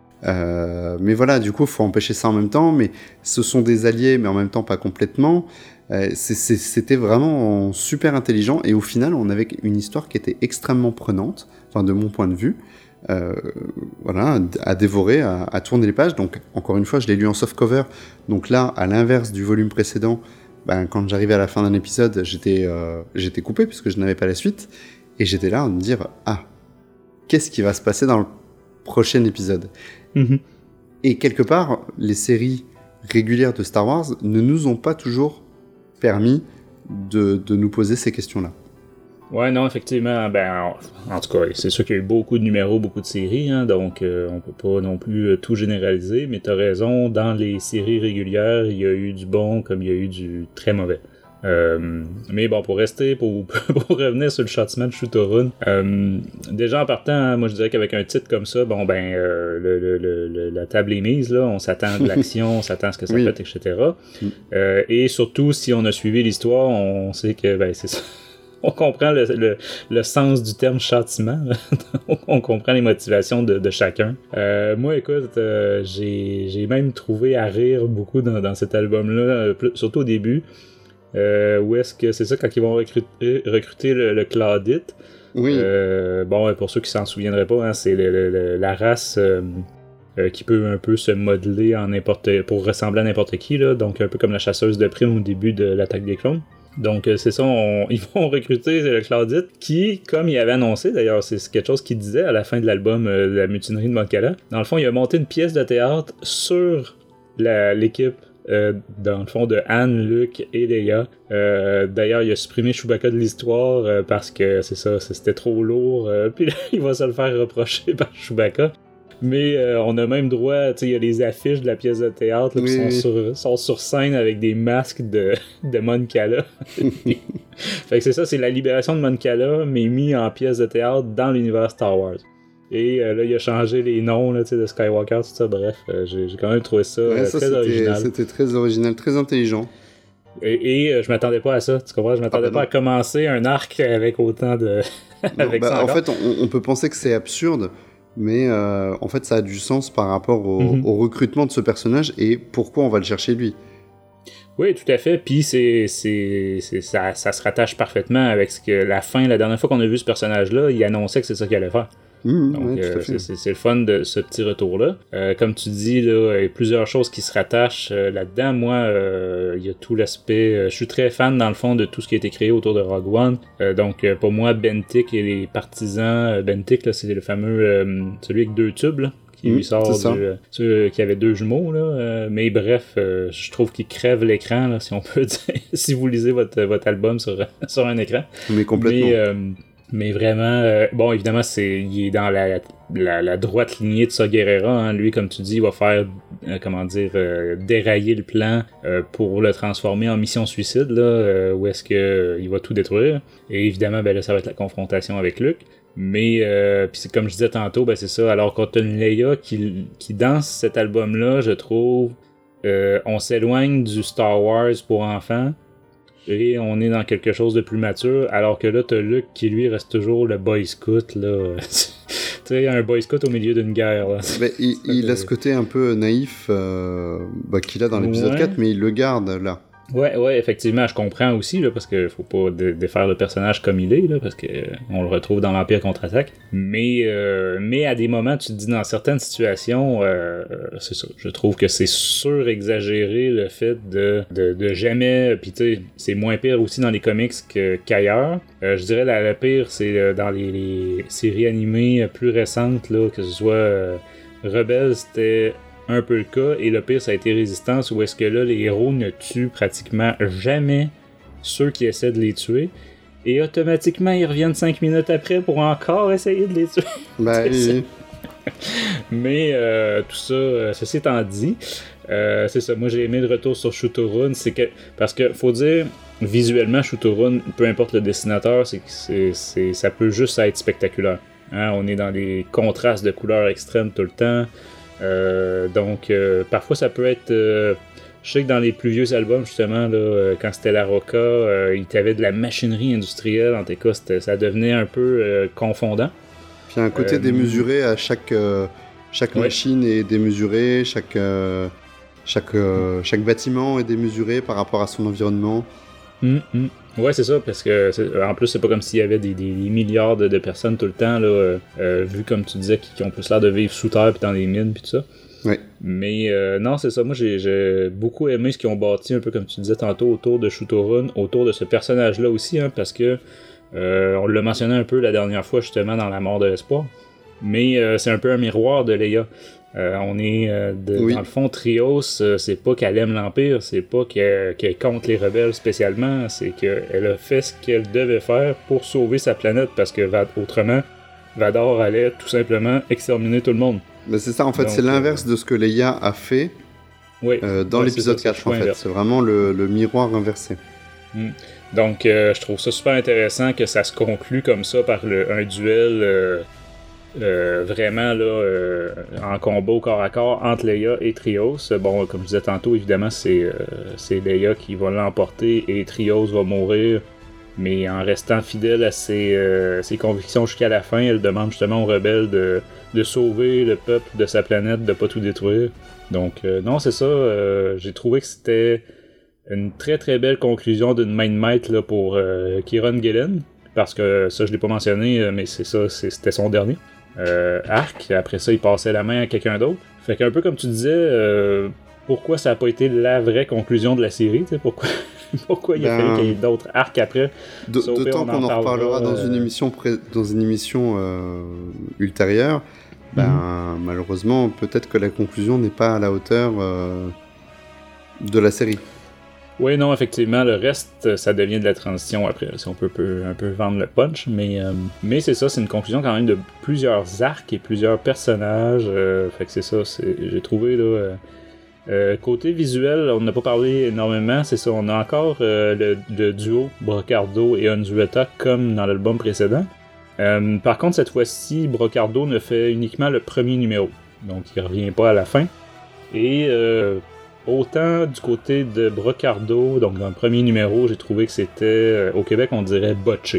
Euh, mais voilà, du coup, il faut empêcher ça en même temps. Mais ce sont des alliés, mais en même temps pas complètement. Euh, c'est, c'est, c'était vraiment super intelligent. Et au final, on avait une histoire qui était extrêmement prenante, enfin, de mon point de vue. Euh, voilà, à dévorer, à, à tourner les pages. Donc, encore une fois, je l'ai lu en softcover. Donc là, à l'inverse du volume précédent, ben, quand j'arrivais à la fin d'un épisode, j'étais, euh, j'étais coupé puisque je n'avais pas la suite. Et j'étais là à me dire, ah, qu'est-ce qui va se passer dans le prochain épisode ? Mm-hmm. Et quelque part, les séries régulières de Star Wars ne nous ont pas toujours permis de, de nous poser ces questions-là. Ouais, non, effectivement, ben, en, en tout cas, c'est sûr qu'il y a eu beaucoup de numéros, beaucoup de séries, hein, donc euh, on peut pas non plus euh, tout généraliser, mais t'as raison, dans les séries régulières, il y a eu du bon comme il y a eu du très mauvais. Euh, mais bon, pour rester, pour, pour revenir sur le Shotsman Shootorun, euh, déjà en partant, moi je dirais qu'avec un titre comme ça, bon ben, euh, le, le, le, la table est mise, là, on s'attend à de l'action, on s'attend à ce que ça oui. pète, et cetera. Mm. Euh, et surtout, si on a suivi l'histoire, on sait que, ben, c'est ça. On comprend le, le, le sens du terme châtiment. On comprend les motivations de, de chacun. Euh, moi, écoute, euh, j'ai, j'ai même trouvé à rire beaucoup dans, dans cet album-là, plus, surtout au début. Euh, où est-ce que c'est ça, quand ils vont recruter, recruter le, le Claudite. Oui. Euh, bon, pour ceux qui s'en souviendraient pas, hein, c'est le, le, la race euh, euh, qui peut un peu se modeler en n'importe, pour ressembler à n'importe qui, là, donc un peu comme la chasseuse de primes au début de l'attaque des clones. Donc c'est ça, on, ils vont recruter le Claudite qui, comme il avait annoncé, d'ailleurs c'est quelque chose qu'il disait à la fin de l'album euh, La mutinerie de Mon Cala, dans le fond il a monté une pièce de théâtre sur la, l'équipe euh, dans le fond de Han, Luke et Leia. Euh, d'ailleurs il a supprimé Chewbacca de l'histoire euh, parce que c'est ça, c'était trop lourd, euh, puis là, il va se le faire reprocher par Chewbacca. Mais euh, on a même droit, tu sais, il y a les affiches de la pièce de théâtre là, oui, qui sont, oui. sur, sont sur scène avec des masques de, de Mon Cala. Fait que c'est ça, c'est la libération de Mon Cala, mais mis en pièce de théâtre dans l'univers Star Wars. Et euh, là, il a changé les noms là, de Skywalker, tout ça, bref, euh, j'ai, j'ai quand même trouvé ça, ouais, euh, ça très c'était, original. C'était très original, très intelligent. Et, et euh, je m'attendais pas à ça, tu comprends? Je m'attendais ah, bah pas non. à commencer un arc avec autant de... avec non, bah, ça en fait, on, on peut penser que c'est absurde, mais euh, en fait ça a du sens par rapport au, mm-hmm. au recrutement de ce personnage et pourquoi on va le chercher lui. Oui, tout à fait, puis c'est, c'est, c'est, ça, ça se rattache parfaitement avec ce que la fin, la dernière fois qu'on a vu ce personnage-là, il annonçait que c'est ça qu'il allait faire. Mmh, Donc ouais, euh, c'est, c'est, c'est le fun de ce petit retour-là. Euh, comme tu dis, là, il y a plusieurs choses qui se rattachent euh, là-dedans. Moi, euh, il y a tout l'aspect... Euh, je suis très fan, dans le fond, de tout ce qui a été créé autour de Rogue One. Euh, donc, euh, pour moi, Bentic et les partisans... Euh, Bentic, là, c'est le fameux... Euh, celui avec deux tubes, là, qui mmh, lui sort du... Euh, celui qui avait deux jumeaux, là. Euh, mais bref, euh, je trouve qu'il crève l'écran, là, si on peut dire, si vous lisez votre, votre album sur, sur un écran. Mais complètement. Mais, euh, Mais vraiment, euh, bon, évidemment, c'est, il est dans la, la, la droite lignée de Saw Gerrera. Hein. Lui, comme tu dis, il va faire, euh, comment dire, euh, dérailler le plan euh, pour le transformer en mission suicide, là, euh, où est-ce que euh, il va tout détruire. Et évidemment, ben là, ça va être la confrontation avec Luke. Mais, euh, puis c'est comme je disais tantôt, ben c'est ça. Alors, quand on a une Leia qui, qui danse cet album-là, je trouve, euh, on s'éloigne du Star Wars pour enfants. Et on est dans quelque chose de plus mature, alors que là, t'as Luke qui, lui, reste toujours le Boy Scout, là. Tu sais, un Boy Scout au milieu d'une guerre, là. Ben, il, il a ce côté un peu naïf, euh, bah, qu'il a dans l'épisode ouais. quatre, mais il le garde, là. Ouais, ouais, effectivement, je comprends aussi, là, parce que faut pas dé- défaire le personnage comme il est, là, parce que euh, on le retrouve dans l'Empire contre-attaque. Mais, euh, mais à des moments, tu te dis, dans certaines situations, euh, c'est ça, je trouve que c'est surexagéré le fait de, de, de jamais, puis tu sais, c'est moins pire aussi dans les comics que, qu'ailleurs. Euh, je dirais, la, le pire, c'est euh, dans les, les séries animées plus récentes, là, que ce soit euh, Rebels, c'était un peu le cas, et le pire ça a été Résistance, où est-ce que là les héros ne tuent pratiquement jamais ceux qui essaient de les tuer, et automatiquement ils reviennent cinq minutes après pour encore essayer de les tuer. Bah oui. Mais euh, tout ça, euh, ceci étant dit, euh, c'est ça, moi j'ai aimé le retour sur Shootorun, c'est que, parce que faut dire, visuellement Shootorun, peu importe le dessinateur, c'est que c'est, c'est, ça peut juste être spectaculaire. Hein? On est dans des contrastes de couleurs extrêmes tout le temps. Euh, donc euh, parfois ça peut être euh, je sais que dans les plus vieux albums justement là, euh, quand c'était la Roca, euh, il t'avait de la machinerie industrielle, en tout cas ça devenait un peu euh, confondant. Puis il y a un côté euh, démesuré à chaque euh, chaque ouais. machine est démesurée, chaque euh, chaque euh, chaque bâtiment est démesuré par rapport à son environnement. Mmh, mmh. Ouais, c'est ça, parce que c'est, en plus, c'est pas comme s'il y avait des, des, des milliards de, de personnes tout le temps, là, euh, euh, vu comme tu disais, qui, qui ont plus l'air de vivre sous terre puis dans les mines puis tout ça. Oui. Mais euh, non, c'est ça, moi j'ai, j'ai beaucoup aimé ce qu'ils ont bâti, un peu comme tu disais tantôt, autour de Shootorun, autour de ce personnage-là aussi, hein, parce que euh, on l'a mentionné un peu la dernière fois, justement, dans La Mort de l'Espoir, mais euh, c'est un peu un miroir de Leia. Euh, on est euh, de, oui. Dans le fond, Trios, euh, c'est pas qu'elle aime l'Empire, c'est pas qu'elle, qu'elle compte les rebelles spécialement, c'est qu'elle a fait ce qu'elle devait faire pour sauver sa planète, parce que va, autrement, Vador allait tout simplement exterminer tout le monde. Mais c'est ça, en fait, donc, c'est l'inverse euh... de ce que Leia a fait oui. euh, dans ouais, l'épisode ça, quatre, en fait. Inverse. C'est vraiment le, le miroir inversé. Mm. Donc, euh, je trouve ça super intéressant que ça se conclue comme ça par le, un duel... Euh, Euh, vraiment là euh, en combat corps à corps entre Leia et Trios. Bon, comme je disais tantôt, évidemment c'est, euh, c'est Leia qui va l'emporter et Trios va mourir, mais en restant fidèle à ses, euh, ses convictions jusqu'à la fin, elle demande justement aux rebelles de, de sauver le peuple de sa planète, de pas tout détruire. Donc euh, non, c'est ça, euh, j'ai trouvé que c'était une très très belle conclusion d'une main de maître là, pour euh, Kieron Gillen, parce que ça je l'ai pas mentionné, mais c'est ça, c'est, c'était son dernier Euh, arc, après ça il passait la main à quelqu'un d'autre. Fait qu'un peu comme tu disais, euh, pourquoi ça n'a pas été la vraie conclusion de la série, tu sais, pourquoi, pourquoi il a ben, fallu qu'il y ait d'autres arcs après. D- d'autant qu'on en, en reparlera dans une émission, pré- dans une émission euh, ultérieure, ben, mm-hmm. malheureusement peut-être que la conclusion n'est pas à la hauteur euh, de la série. Oui, non, effectivement, le reste, ça devient de la transition après, si on peut, peut un peu vendre le punch, mais, euh, mais c'est ça, c'est une conclusion quand même de plusieurs arcs et plusieurs personnages, euh, fait que c'est ça, c'est, j'ai trouvé, là, euh, euh, côté visuel, on n'a pas parlé énormément, c'est ça, on a encore euh, le, le duo Brocardo et Unzueta comme dans l'album précédent. Euh, par contre, cette fois-ci, Brocardo ne fait uniquement le premier numéro, donc il revient pas à la fin, et... Euh, autant du côté de Brocardo, donc dans le premier numéro, j'ai trouvé que c'était, euh, au Québec, on dirait botché.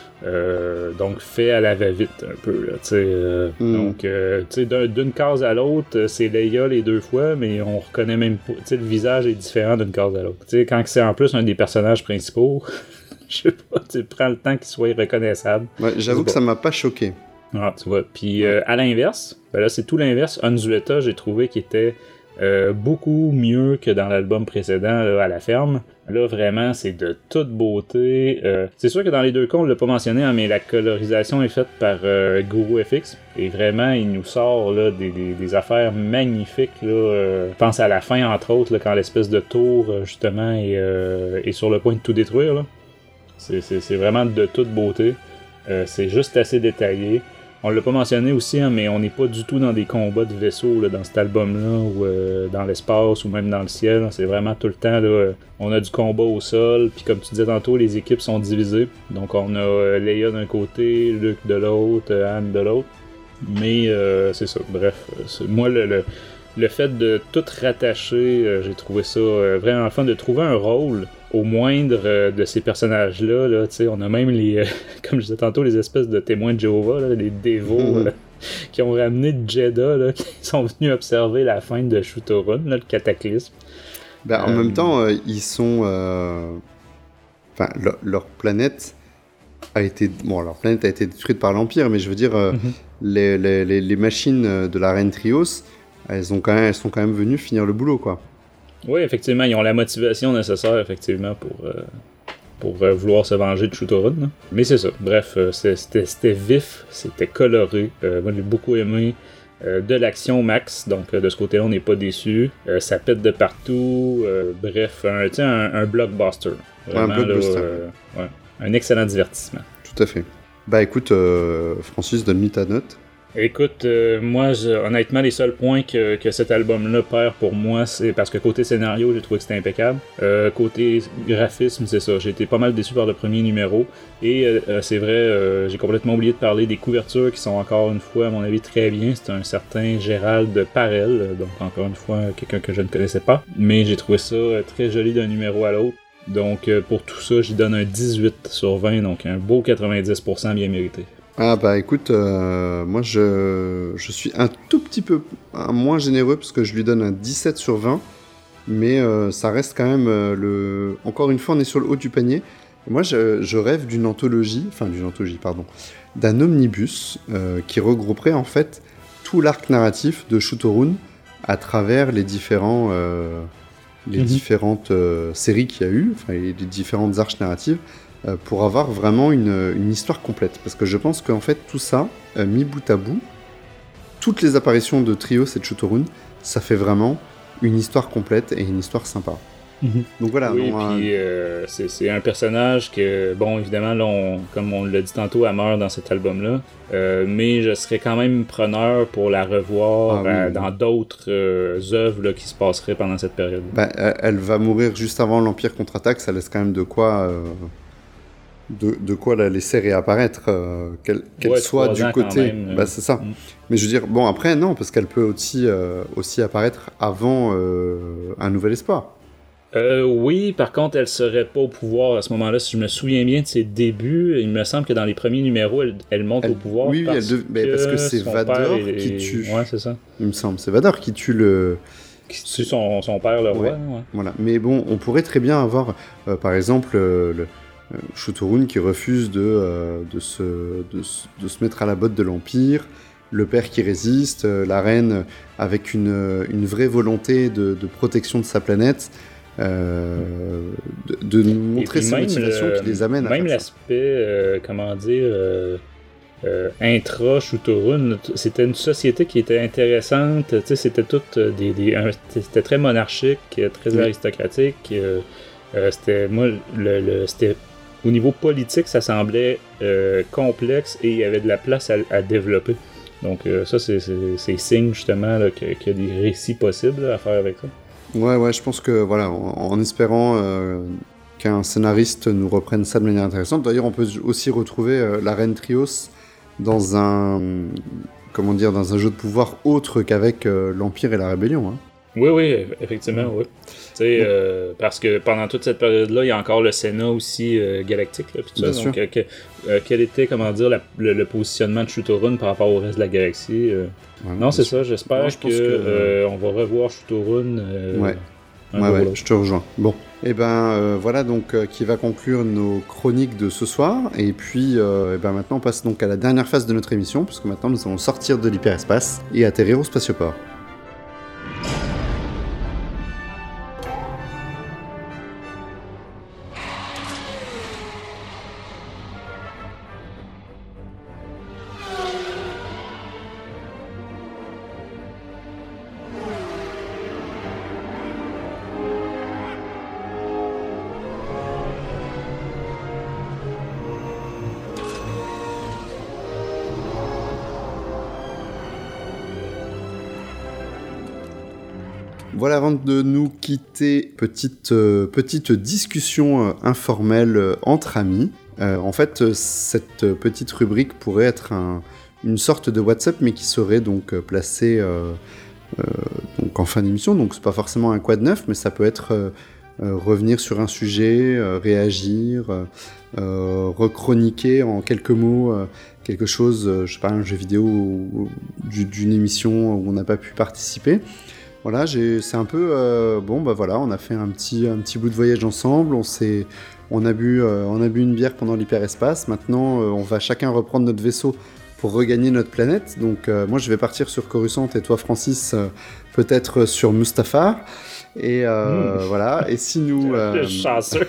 Euh, donc fait à la va-vite un peu, là, tu sais. Euh, mm. Donc, euh, tu sais, d'un, d'une case à l'autre, c'est Leia les deux fois, mais on reconnaît même pas, tu sais, le visage est différent d'une case à l'autre. Tu sais, quand c'est en plus un des personnages principaux, je sais pas, tu prends le temps qu'il soit reconnaissable. Ouais, j'avoue que bon. Ça m'a pas choqué. Ah, tu vois. Puis euh, à l'inverse, ben là, c'est tout l'inverse. Unzueta, j'ai trouvé qu'il était Euh, beaucoup mieux que dans l'album précédent là, à la ferme. Là vraiment c'est de toute beauté. Euh, c'est sûr que dans les deux cas on l'a pas mentionné, hein, mais la colorisation est faite par euh, Guru F X et vraiment il nous sort là, des, des, des affaires magnifiques. Là, euh, je pense à la fin entre autres là, quand l'espèce de tour justement est, euh, est sur le point de tout détruire. Là. C'est, c'est, c'est vraiment de toute beauté. Euh, c'est juste assez détaillé. On l'a pas mentionné aussi, hein, mais on n'est pas du tout dans des combats de vaisseaux là, dans cet album-là, ou euh, dans l'espace, ou même dans le ciel. Hein. C'est vraiment tout le temps, là, euh, on a du combat au sol, puis comme tu disais tantôt, les équipes sont divisées. Donc on a euh, Leia d'un côté, Luke de l'autre, euh, Anne de l'autre. Mais euh, c'est ça, bref. C'est, moi, le, le, le fait de tout rattacher, euh, j'ai trouvé ça euh, vraiment fun, de trouver un rôle au moindre euh, de ces personnages-là, là, on a même les, euh, comme je disais tantôt, les espèces de témoins de Jéhovah, là, les dévots, mm-hmm. euh, qui ont ramené de Jeddah, là, qui sont venus observer la fin de Shootorun, là, le cataclysme. Bah, en Euh, même temps, euh, ils sont... euh, Enfin, leur, leur planète a été... Bon, leur planète a été détruite par l'Empire, mais je veux dire, euh, Mhm. les, les, les, les machines de la Reine Trios, elles, ont quand même, elles sont quand même venues finir le boulot, quoi. Oui, effectivement, ils ont la motivation nécessaire, effectivement, pour, euh, pour euh, vouloir se venger de Shutorun. Là. Mais c'est ça. Bref, euh, c'est- c'était, c'était vif, c'était coloré. Euh, moi, j'ai beaucoup aimé. Euh, de l'action max, donc euh, de ce côté-là, on n'est pas déçu. Euh, ça pète de partout. euh, bref, un, tu sais, un, un blockbuster. Vraiment, Ouais, un blockbuster. là, euh, ouais, un excellent divertissement. Tout à fait. Bah écoute, euh, Francis, donne-lui ta note. Écoute, euh, moi, je- honnêtement, les seuls points que, que cet album-là perd pour moi, c'est parce que côté scénario, j'ai trouvé que c'était impeccable. Euh, côté graphisme, c'est ça. J'ai été pas mal déçu par le premier numéro. Et euh, euh, c'est vrai, euh, j'ai complètement oublié de parler des couvertures qui sont encore une fois, à mon avis, très bien. C'est un certain Gérald Parel, donc encore une fois, quelqu'un que je ne connaissais pas. Mais j'ai trouvé ça euh, très joli d'un numéro à l'autre. Donc euh, pour tout ça, j'y donne un dix-huit sur vingt, donc un beau quatre-vingt-dix pour cent bien mérité. Ah bah écoute, euh, moi je, je suis un tout petit peu un moins généreux parce que je lui donne un dix-sept sur vingt, mais euh, ça reste quand même euh, le... Encore une fois, on est sur le haut du panier. Moi je, je rêve d'une anthologie, enfin d'une anthologie, pardon, d'un omnibus euh, qui regrouperait en fait tout l'arc narratif de Shutorun à travers les différents... Euh, les Mhm. différentes euh, séries qu'il y a eu, enfin les, les différentes arches narratives, euh, pour avoir vraiment une, une histoire complète. Parce que je pense qu'en fait, tout ça, euh, mis bout à bout, toutes les apparitions de Trios et de Shutorun, ça fait vraiment une histoire complète et une histoire sympa. Donc voilà. Oui, on a- puis euh, c'est, c'est un personnage que, bon, évidemment, là, on- comme on l'a dit tantôt, elle meurt dans cet album-là. Euh, mais je serais quand même preneur pour la revoir Ah oui, euh, oui. dans d'autres euh, œuvres là, qui se passeraient pendant cette période. bah, elle, elle va mourir juste avant l'Empire contre-attaque, ça laisse quand même de quoi... euh, De, de quoi la laisser réapparaître, euh, qu'elle, qu'elle Ouais, soit trois du ans quand côté. même, euh. Bah, c'est ça. Mm. Mais je veux dire, bon, après, non, parce qu'elle peut aussi, euh, aussi apparaître avant euh, Un Nouvel Espoir. Euh, oui, par contre, elle serait pas au pouvoir à ce moment-là. Si je me souviens bien de ses débuts, il me semble que dans les premiers numéros, elle, elle monte Elle- au pouvoir. oui, oui, parce, elle dev- mais parce que c'est son Vador père est- qui tue. Ouais, c'est ça. Il me semble. C'est Vador qui tue le. Qui tue son, son père, le roi. Ouais. Ouais. Voilà. Mais bon, on pourrait très bien avoir, euh, par exemple, euh, le. euh, Shutorun qui refuse de, euh, de, se, de, se- de se mettre à la botte de l'Empire, le père qui résiste, euh, la reine avec une, euh, une vraie volonté de, de protection de sa planète, euh, de, de nous Et montrer puis ces même motivations le- qui les amènent à Même faire ça. l'aspect, euh, comment dire, euh, euh, intra-Shutorun, t- c'était une société qui était intéressante. Tu sais, c'était tout euh, des, des un- c'était très monarchique, euh, très Oui. aristocratique. euh, euh, c'était moi, le, le- c'était au niveau politique, ça semblait euh, complexe et il y avait de la place à, à développer. Donc euh, ça, c'est, c'est, c'est signe justement là, que- qu'il y a des récits possibles là, à faire avec ça. Ouais, ouais, je pense que, voilà, en, en espérant euh, qu'un scénariste nous reprenne ça de manière intéressante. D'ailleurs, on peut aussi retrouver euh, la Reine Trios dans un, comment dire, dans un jeu de pouvoir autre qu'avec euh, l'Empire et la Rébellion. Hein. Oui, oui, effectivement, oui. Tu sais, euh, parce que pendant toute cette période-là, il y a encore le Sénat aussi euh, galactique, là, puis tout Bien ça. sûr. Donc, euh, que- euh, quel était, comment dire, la- le, le positionnement de Shutorun par rapport au reste de la galaxie euh. Ouais, Non, bien c'est sûr. ça. J'espère Non, je que, pense que- euh, on va revoir Shutorun. Euh, Ouais. un Ouais, jour ou ouais, l'autre. je te rejoins. Bon, et ben euh, voilà donc euh, qui va conclure nos chroniques de ce soir. Et puis, euh, et ben maintenant on passe donc à la dernière phase de notre émission, puisque maintenant nous allons sortir de l'hyperespace et atterrir au spatioport. Voilà, avant de nous quitter, petite, euh, petite discussion euh, informelle euh, entre amis. Euh, en fait, euh, cette petite rubrique pourrait être un- une sorte de WhatsApp, mais qui serait donc euh, placée euh, euh, donc en fin d'émission. Donc c'est pas forcément un quad neuf, mais ça peut être euh, euh, revenir sur un sujet, euh, réagir, euh, euh, rechroniquer en quelques mots euh, quelque chose, euh, je sais pas, un jeu vidéo ou, ou du- d'une émission où on n'a pas pu participer. Voilà, j'ai, c'est un peu... Euh, bon, bah voilà, on a fait un petit, un petit bout de voyage ensemble, on s'est... On a bu, euh, on a bu une bière pendant l'hyperespace. Maintenant, euh, on va chacun reprendre notre vaisseau pour regagner notre planète. Donc, euh, moi, je vais partir sur Coruscant et toi, Francis, euh, peut-être sur Mustafar. Et euh, mmh. voilà. Et si nous, euh... chanceux.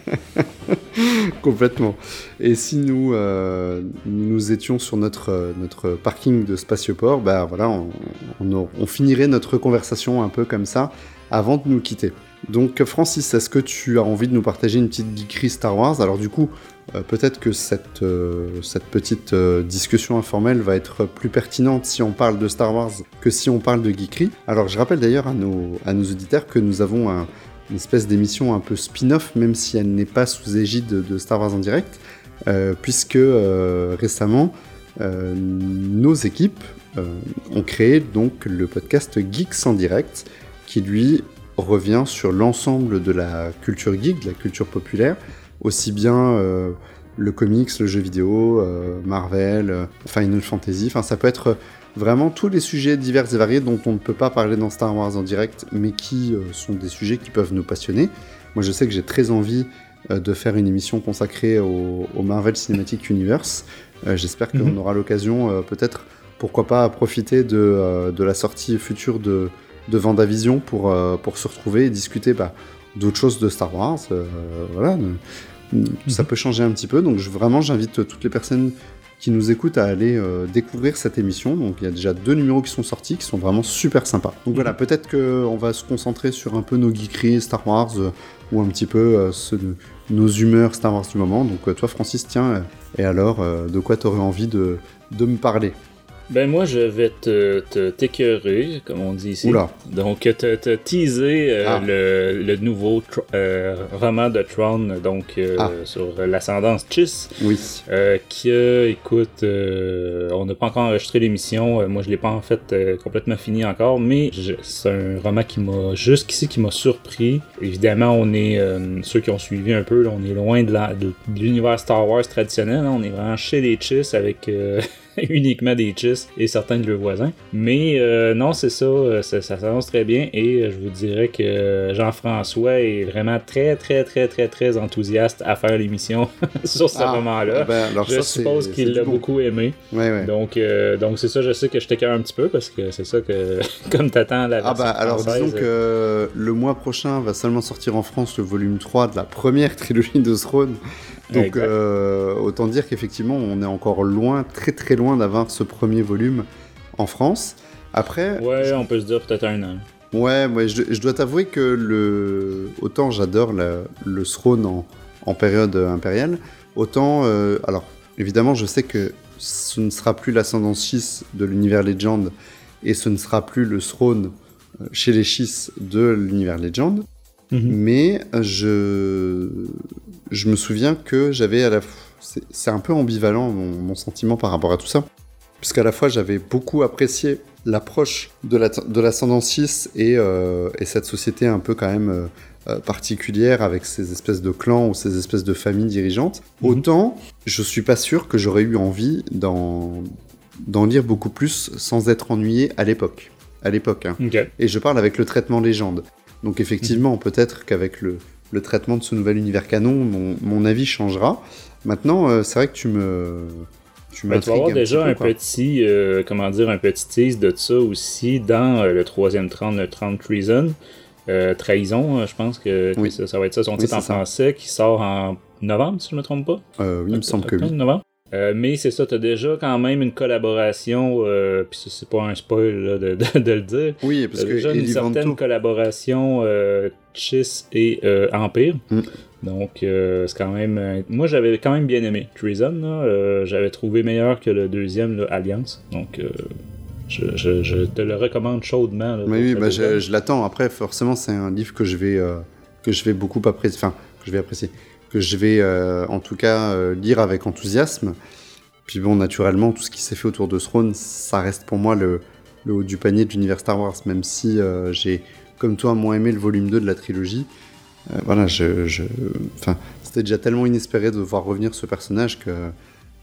Complètement. Et si nous, euh, nous étions sur notre notre parking de spatioport, bah voilà, on, on, on finirait notre conversation un peu comme ça avant de nous quitter. Donc Francis, est-ce que tu as envie de nous partager une petite geekerie Star Wars ? Alors du coup, euh, peut-être que cette, euh, cette petite euh, discussion informelle va être plus pertinente si on parle de Star Wars que si on parle de geekerie. Alors je rappelle d'ailleurs à nos, à nos auditeurs que nous avons un, une espèce d'émission un peu spin-off, même si elle n'est pas sous égide de, de Star Wars en direct, euh, puisque euh, récemment, euh, nos équipes euh, ont créé donc le podcast Geeks en direct, qui lui revient sur l'ensemble de la culture geek, de la culture populaire, aussi bien euh, le comics, le jeu vidéo, euh, Marvel, euh, Final Fantasy, enfin ça peut être vraiment tous les sujets divers et variés dont on ne peut pas parler dans Star Wars en direct, mais qui euh, sont des sujets qui peuvent nous passionner. Moi je sais que j'ai très envie euh, de faire une émission consacrée au, au Marvel Cinematic Universe. Euh, j'espère qu'on mm-hmm. aura l'occasion, euh, peut-être, pourquoi pas, profiter de, euh, de la sortie future de de Vendavision pour, euh, pour se retrouver et discuter bah, d'autres choses de Star Wars. Euh, voilà, mm-hmm. ça peut changer un petit peu. Donc je, vraiment, j'invite toutes les personnes qui nous écoutent à aller euh, découvrir cette émission. Donc il y a déjà deux numéros qui sont sortis, qui sont vraiment super sympas. Donc voilà, peut-être qu'on va se concentrer sur un peu nos geekeries Star Wars euh, ou un petit peu euh, ce, nos humeurs Star Wars du moment. Donc euh, toi, Francis, tiens, euh, et alors, euh, de quoi t'aurais envie de, de me parler ? Ben moi, je vais te, te t'écœurer, comme on dit ici. Oula. Donc, te, te teaser euh, ah. le, le nouveau tr- euh, roman de Tron, donc euh, ah. sur l'ascendance Chiss. Oui. Euh, qui, euh, écoute, euh, on n'a pas encore enregistré l'émission. Euh, moi, je l'ai pas en fait euh, complètement fini encore, mais je, c'est un roman qui m'a jusqu'ici qui m'a surpris. Évidemment, on est euh, ceux qui ont suivi un peu, là, on est loin de, la, de, de l'univers Star Wars traditionnel. Hein, on est vraiment chez les Chiss avec euh, uniquement des Chiss et certains de leurs voisins. Mais euh, non, c'est ça, ça, ça s'annonce très bien et euh, je vous dirais que Jean-François est vraiment très, très, très, très, très enthousiaste à faire l'émission sur ce ah, roman-là. Ben, alors je ça, suppose c'est, qu'il c'est l'a bon. beaucoup aimé. Ouais, ouais. Donc, euh, donc c'est ça, je sais que je t'écœure un petit peu parce que c'est ça que, comme t'attends la version Ah bah alors française, disons que le mois prochain va seulement sortir en France le volume trois de la première trilogie de Throne. Donc euh, autant dire qu'effectivement on est encore loin, très très loin d'avoir ce premier volume en France. Après, ouais, je... on peut se dire peut-être un an. Ouais, ouais, je, je dois t'avouer que le autant j'adore la, le Throne en, en période impériale, autant euh, alors évidemment je sais que ce ne sera plus l'ascendance Chiss de l'univers Legend et ce ne sera plus le Throne chez les Chiss de l'univers Legend. Mmh. Mais je je me souviens que j'avais à la c'est, c'est un peu ambivalent mon, mon sentiment par rapport à tout ça, puisqu'à la fois j'avais beaucoup apprécié l'approche de, la, de l'ascendance Chiss et, euh, et cette société un peu quand même euh, particulière avec ces espèces de clans ou ces espèces de familles dirigeantes. Mmh. Autant je suis pas sûr que j'aurais eu envie d'en, d'en lire beaucoup plus sans être ennuyé à l'époque. À l'époque, hein. Okay. Et je parle avec le traitement légende. Donc effectivement, mmh. peut-être qu'avec le, le traitement de ce nouvel univers canon, mon, mon avis changera. Maintenant, euh, c'est vrai que tu me... Tu, ben, tu vas avoir un déjà peu, un quoi. petit, euh, comment dire, un petit tease de ça aussi dans euh, le troisième Tron, le Tron Treason. Euh, Trahison, je pense que, que oui. ça, ça va être ça, son oui, titre en ça. français, qui sort en novembre, si je ne me trompe pas. Euh, oui, il me semble que oui. Novembre. Euh, mais c'est ça, t'as déjà quand même une collaboration, euh, puis c'est pas un spoil là, de, de, de le dire. Oui, parce t'as que déjà une certaine collaboration euh, Chiss et euh, Empire. Mm. Donc euh, c'est quand même. Euh, moi j'avais quand même bien aimé Treason, là, euh, j'avais trouvé meilleur que le deuxième, là, Alliance. Donc euh, je, je, je te le recommande chaudement. Là, oui, oui bah, je, je l'attends. Après, forcément, c'est un livre que je vais euh, que je vais beaucoup apprécier. Enfin, que je vais apprécier. que je vais euh, en tout cas euh, lire avec enthousiasme. Puis bon, naturellement, tout ce qui s'est fait autour de Throne, ça reste pour moi le, le haut du panier de l'univers Star Wars, même si euh, j'ai, comme toi, moins aimé le volume deux de la trilogie. Euh, voilà, je, je... Enfin, c'était déjà tellement inespéré de voir revenir ce personnage que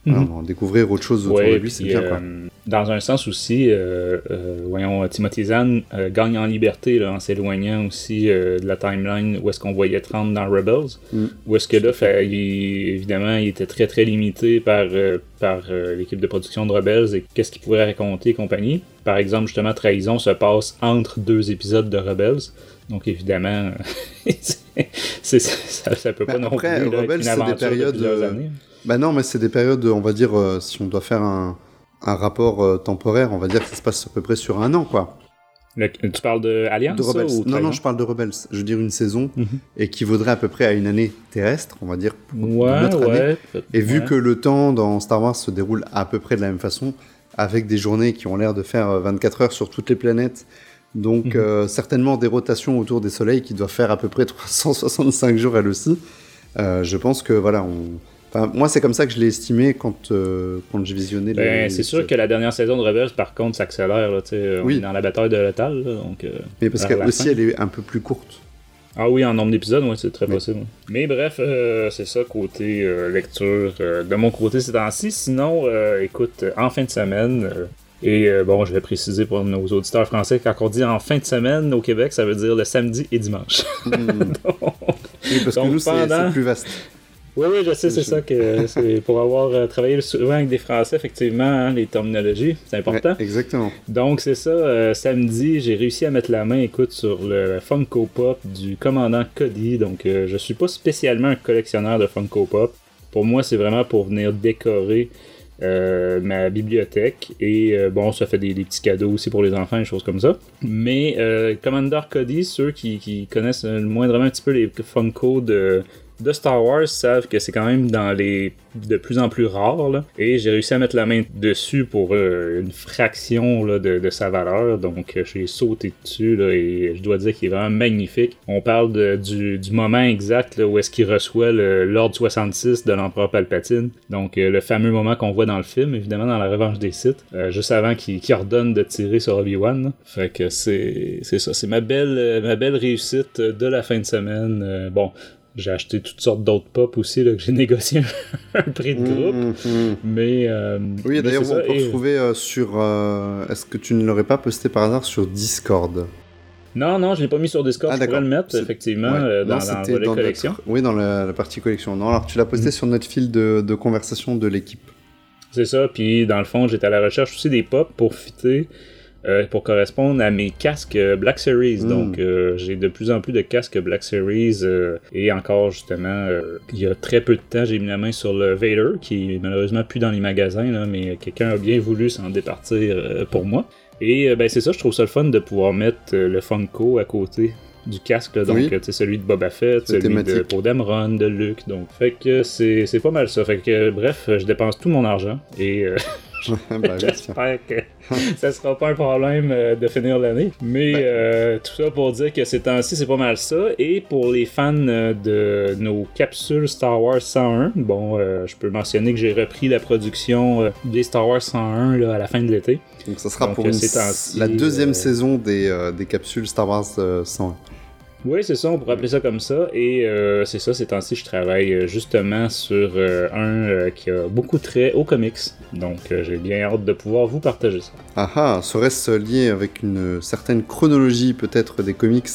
Voilà, Mhm. on va découvrir autre chose autour Ouais, de lui, c'est puis, bien euh, quoi. Dans un sens aussi, euh, euh, voyons, Timothy Zahn euh, gagne en liberté là, en s'éloignant aussi euh, de la timeline où est-ce qu'on voyait trente dans Rebels. Mm. Où est-ce que là, fait, il- évidemment, il était très très limité par, euh, par euh, l'équipe de production de Rebels et qu'est-ce qu'il pouvait raconter et compagnie. Par exemple, justement, Trahison se passe entre deux épisodes de Rebels. Donc évidemment, c'est, c'est, ça, ça peut pas Mais non après, plus là, Rebels, être une c'est des aventure périodes, de plusieurs euh, années. Bah non, mais c'est des périodes, on va dire, euh, si on doit faire un, un rapport euh, temporaire, on va dire que ça se passe à peu près sur un an, quoi. Le- tu parles de Alliance De Rebels. ça, ou Non, Trahison? non, je parle de Rebels. Je veux dire une saison Mhm. équivaudrait à peu près à une année terrestre, on va dire, pour- de Ouais, notre année. ouais. Et vu ouais. que le temps dans Star Wars se déroule à peu près de la même façon, avec des journées qui ont l'air de faire euh, vingt-quatre heures sur toutes les planètes, donc Mhm. euh, certainement des rotations autour des soleils qui doivent faire à peu près trois cent soixante-cinq jours elles aussi, euh, je pense que voilà, on... enfin, moi c'est comme ça que je l'ai estimé quand, euh, quand j'ai visionné Ben, les... c'est sûr que la dernière saison de Rebels, par contre, s'accélère. Là, on Oui. est dans la bataille de l'Otal. Là, donc, euh, Mais parce vers qu'elle la aussi fin. elle est un peu plus courte. Ah oui, en nombre d'épisodes, oui, c'est très Oui. possible. Mais bref, euh, c'est ça, côté euh, lecture. Euh, de mon côté, ces temps-ci. Sinon, euh, écoute, en fin de semaine, euh, et euh, bon, je vais préciser pour nos auditeurs français, quand on dit en fin de semaine au Québec, ça veut dire le samedi et dimanche. Hmm. Donc, Oui, parce que Donc, nous c'est pendant- c'est plus vaste. oui, oui, je sais, c'est Je- ça que c'est pour avoir euh, travaillé souvent avec des Français, effectivement, hein, les terminologies, c'est important. Ouais, exactement. Donc c'est ça, euh, samedi, j'ai réussi à mettre la main, écoute, sur le Funko Pop du commandant Cody. Donc euh, je suis pas spécialement un collectionneur de Funko Pop. Pour moi, c'est vraiment pour venir décorer euh, ma bibliothèque. Et euh, bon, ça fait des, des petits cadeaux aussi pour les enfants, des choses comme ça. Mais euh, Commander Cody, ceux qui, qui connaissent euh, moindrement un petit peu les Funko de... de Star Wars savent que c'est quand même dans les de plus en plus rare là. Et j'ai réussi à mettre la main dessus pour euh, une fraction là, de, de sa valeur, donc euh, j'ai sauté dessus là, et je dois dire qu'il est vraiment magnifique. On parle de, du, du moment exact là, où est-ce qu'il reçoit le l'ordre soixante-six de l'empereur Palpatine, donc euh, le fameux moment qu'on voit dans le film, évidemment dans la Revanche des Sith, euh, juste avant qu'il, qu'il ordonne de tirer sur Obi-Wan là. Fait que c'est, c'est ça, c'est ma belle, euh, ma belle réussite de la fin de semaine. Euh, bon, j'ai acheté toutes sortes d'autres pop aussi, là, que j'ai négocié un prix de groupe. Mmh, mmh. Mais. Euh, Oui, mais d'ailleurs, c'est on ça, peut et- retrouver euh, sur... euh, Est-ce que tu ne l'aurais pas posté par hasard sur Discord? Non, non, je l'ai pas mis sur Discord, Ah, je pourrais d'accord. le mettre, C'est- effectivement, Ouais. euh, dans, Non, dans le c'était volet dans collection. notre- Oui, dans la, la partie collection. Non, alors tu l'as posté Mhm. sur notre fil de, de conversation de l'équipe. C'est ça, puis dans le fond, j'étais à la recherche aussi des pop pour fitter, euh, pour correspondre à mes casques euh, Black Series. Mm. Donc, euh, j'ai de plus en plus de casques Black Series, euh, et encore, justement, euh, il y a très peu de temps, j'ai mis la main sur le Vader, qui est malheureusement plus dans les magasins, là, mais quelqu'un a bien voulu s'en départir euh, pour moi. Et euh, ben c'est ça, je trouve ça le fun de pouvoir mettre euh, le Funko à côté du casque, là, donc Oui. euh, tu sais, celui de Boba Fett, C'est celui de thématique. Poe Dameron, de Luke, donc fait que c'est, c'est pas mal ça, fait que euh, bref, je dépense tout mon argent et euh, Bah, oui, tiens. j'espère que ça sera pas un problème euh, de finir l'année, mais Ben. euh, tout ça pour dire que ces temps-ci c'est pas mal ça, et pour les fans euh, de nos capsules Star Wars cent un, bon, euh, je peux mentionner que j'ai repris la production euh, des Star Wars cent un là, à la fin de l'été. Donc ça sera Donc, pour euh, une- ces temps-ci, la deuxième euh, saison des, euh, des capsules Star Wars euh, cent un. Oui, c'est ça, on pourrait appeler ça comme ça. Et euh, c'est ça, ces temps-ci, je travaille euh, justement sur euh, un euh, qui a beaucoup de traits aux comics. Donc, euh, j'ai bien hâte de pouvoir vous partager ça. Ah ah, serait-ce lié avec une certaine chronologie peut-être des comics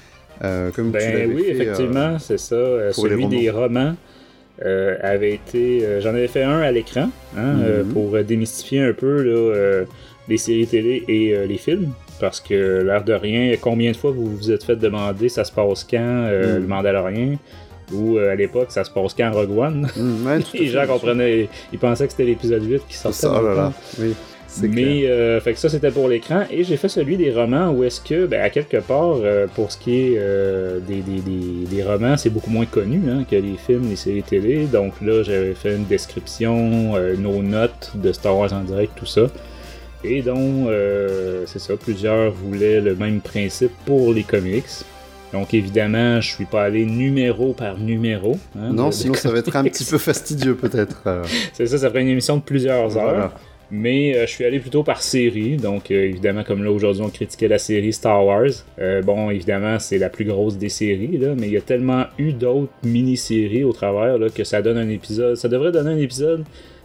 euh, comme tu Ben l'avais oui, fait, euh, effectivement, c'est ça. Euh, pour les celui des romans euh, avait été... euh, j'en avais fait un à l'écran, hein, Mhm. euh, pour euh, démystifier un peu là, euh, les séries télé et euh, les films. Parce que, l'air de rien, combien de fois vous vous êtes fait demander ça se passe quand, euh, Mhm. le Mandalorian, ou euh, à l'époque, ça se passe quand Rogue One. Mmh, ouais, tout à Les fait, gens bien sûr. comprenaient, ils pensaient que c'était l'épisode huit qui C'est sortait. ça, oh dans le là là, temps. oui, c'est Mais clair. euh, fait que ça c'était pour l'écran, et j'ai fait celui des romans où est-ce que, ben, à quelque part, euh, pour ce qui est euh, des, des, des, des romans, c'est beaucoup moins connu hein, que les films, les séries télé. Donc là, j'avais fait une description, euh, nos notes de Star Wars en direct, tout ça. Et donc, euh, c'est ça, plusieurs voulaient le même principe pour les comics. Donc évidemment, je suis pas allé numéro par numéro. hein, Non, de- de sinon ça va être un comics. petit peu fastidieux peut-être. euh. C'est ça, ça ferait une émission de plusieurs heures. Voilà. Mais euh, je suis allé plutôt par série, donc euh, évidemment comme là aujourd'hui on critiquait la série Star Wars, euh, bon évidemment c'est la plus grosse des séries, là, mais il y a tellement eu d'autres mini-séries au travers là, que ça donne un épisode, ça devrait donner un épisode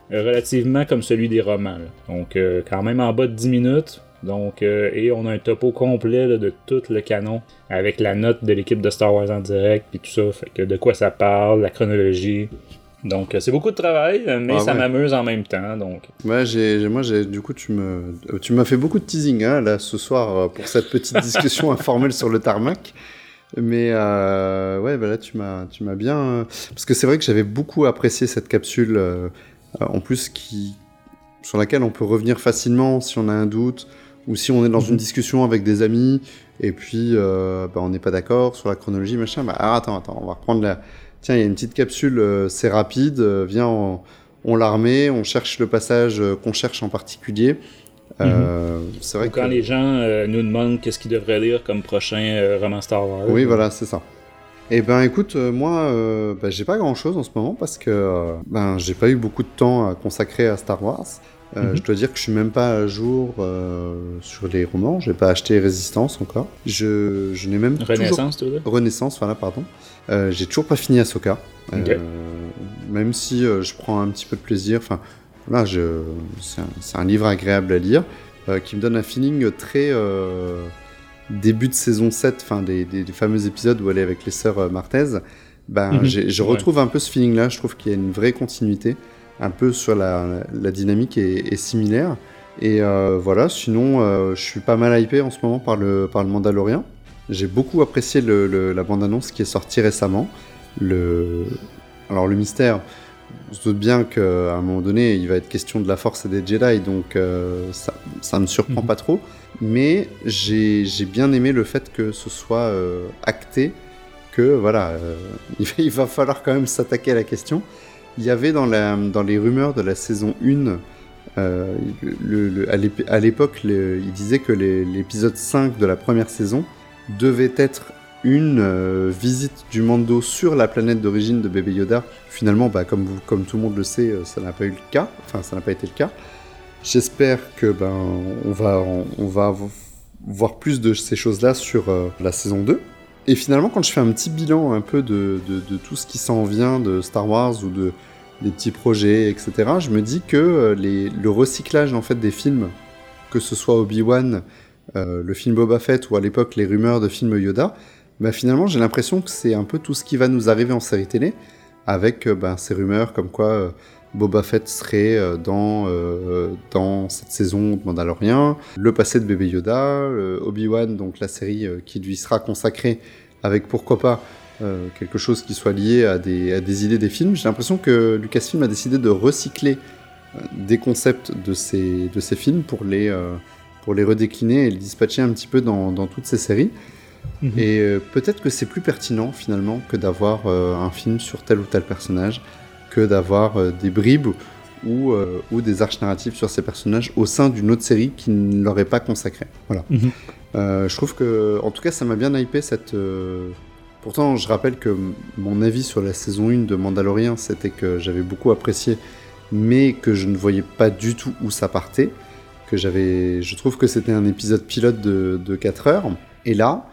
euh, relativement comme celui des romans. Là. Donc, euh, quand même en bas de dix minutes. Donc, euh, et on a un topo complet là, de tout le canon avec la note de l'équipe de Star Wars en direct puis tout ça. Fait que de quoi ça parle, la chronologie. Donc, euh, c'est beaucoup de travail, mais ah, ça ouais. m'amuse en même temps. Donc. Ouais, j'ai, j'ai, moi, j'ai, du coup, tu, me, tu m'as fait beaucoup de teasing hein, là, ce soir pour cette petite discussion informelle sur le tarmac. Mais euh, ouais, bah là, tu m'as, tu m'as bien. Euh, parce que c'est vrai que j'avais beaucoup apprécié cette capsule, euh, en plus, qui, sur laquelle on peut revenir facilement si on a un doute. Ou si on est dans mmh. une discussion avec des amis, et puis euh, bah, on n'est pas d'accord sur la chronologie, machin, bah alors, attends, attends, on va reprendre la... Tiens, il y a une petite capsule, euh, c'est rapide, euh, viens, on, on la remet, on cherche le passage euh, qu'on cherche en particulier. Euh, mmh. C'est vrai Ou quand que... les gens euh, nous demandent qu'est-ce qu'ils devraient lire comme prochain euh, roman Star Wars. Oui, voilà, c'est ça. Eh ben écoute, euh, moi, euh, bah, j'ai pas grand-chose en ce moment, parce que euh, ben, j'ai pas eu beaucoup de temps à consacrer à Star Wars. Euh, mm-hmm. Je dois dire que je suis même pas à jour euh, sur les romans. J'ai pas acheté Résistance encore. Je, je n'ai même Renaissance, toujours... tu veux dire ? Renaissance, voilà, pardon. Euh, j'ai toujours pas fini Ahsoka. Okay. Euh, même si euh, je prends un petit peu de plaisir. Enfin, voilà, je... c'est, un, c'est un livre agréable à lire euh, qui me donne un feeling très euh, début de saison sept, enfin des, des, des fameux épisodes où elle est avec les sœurs euh, Martez. Ben, mm-hmm. j'ai, je retrouve ouais. un peu ce feeling-là. Je trouve qu'il y a une vraie continuité. Un peu sur la, la dynamique est, est similaire. Et euh, voilà, sinon, euh, je suis pas mal hypé en ce moment par le, par le Mandalorian. J'ai beaucoup apprécié le, le, la bande-annonce qui est sortie récemment. Le... Alors, le mystère, on se doute bien qu'à un moment donné, il va être question de la Force et des Jedi, donc euh, ça, ça me surprend mm-hmm. pas trop. Mais j'ai, j'ai bien aimé le fait que ce soit euh, acté, que voilà, euh, il, il va falloir quand même s'attaquer à la question. Il y avait dans, la, dans les rumeurs de la saison un, euh, le, le, à, l'ép- à l'époque, le, il disait que les, l'épisode cinq de la première saison devait être une euh, visite du Mando sur la planète d'origine de bébé Yoda. Finalement, bah, comme, vous, comme tout le monde le sait, ça n'a pas eu le cas. Enfin, ça n'a pas été le cas. J'espère que ben, on va, on, on va voir plus de ces choses-là sur euh, la saison deux. Et finalement, quand je fais un petit bilan un peu de, de, de tout ce qui s'en vient de Star Wars ou de, des petits projets, et cetera, je me dis que les, le recyclage en fait, des films, que ce soit Obi-Wan, euh, le film Boba Fett ou à l'époque les rumeurs de films Yoda, bah, finalement j'ai l'impression que c'est un peu tout ce qui va nous arriver en série télé, avec euh, bah, ces rumeurs comme quoi euh, Boba Fett serait euh, dans, euh, dans cette saison de Mandalorian, le passé de bébé Yoda, euh, Obi-Wan, donc la série euh, qui lui sera consacrée, avec pourquoi pas euh, quelque chose qui soit lié à des, à des idées des films. J'ai l'impression que Lucasfilm a décidé de recycler euh, des concepts de ces, de ces films pour les, euh, pour les redécliner et les dispatcher un petit peu dans, dans toutes ces séries. Mmh. Et euh, peut-être que c'est plus pertinent finalement que d'avoir euh, un film sur tel ou tel personnage, que d'avoir euh, des bribes ou, euh, ou des arches narratives sur ces personnages au sein d'une autre série qui ne leur est pas consacrée. Voilà. Mmh. Euh, je trouve que, en tout cas, ça m'a bien hypé cette... Euh... Pourtant, je rappelle que mon avis sur la saison un de Mandalorian, c'était que j'avais beaucoup apprécié, mais que je ne voyais pas du tout où ça partait. Que j'avais... Je trouve que c'était un épisode pilote de, de quatre heures. Et là,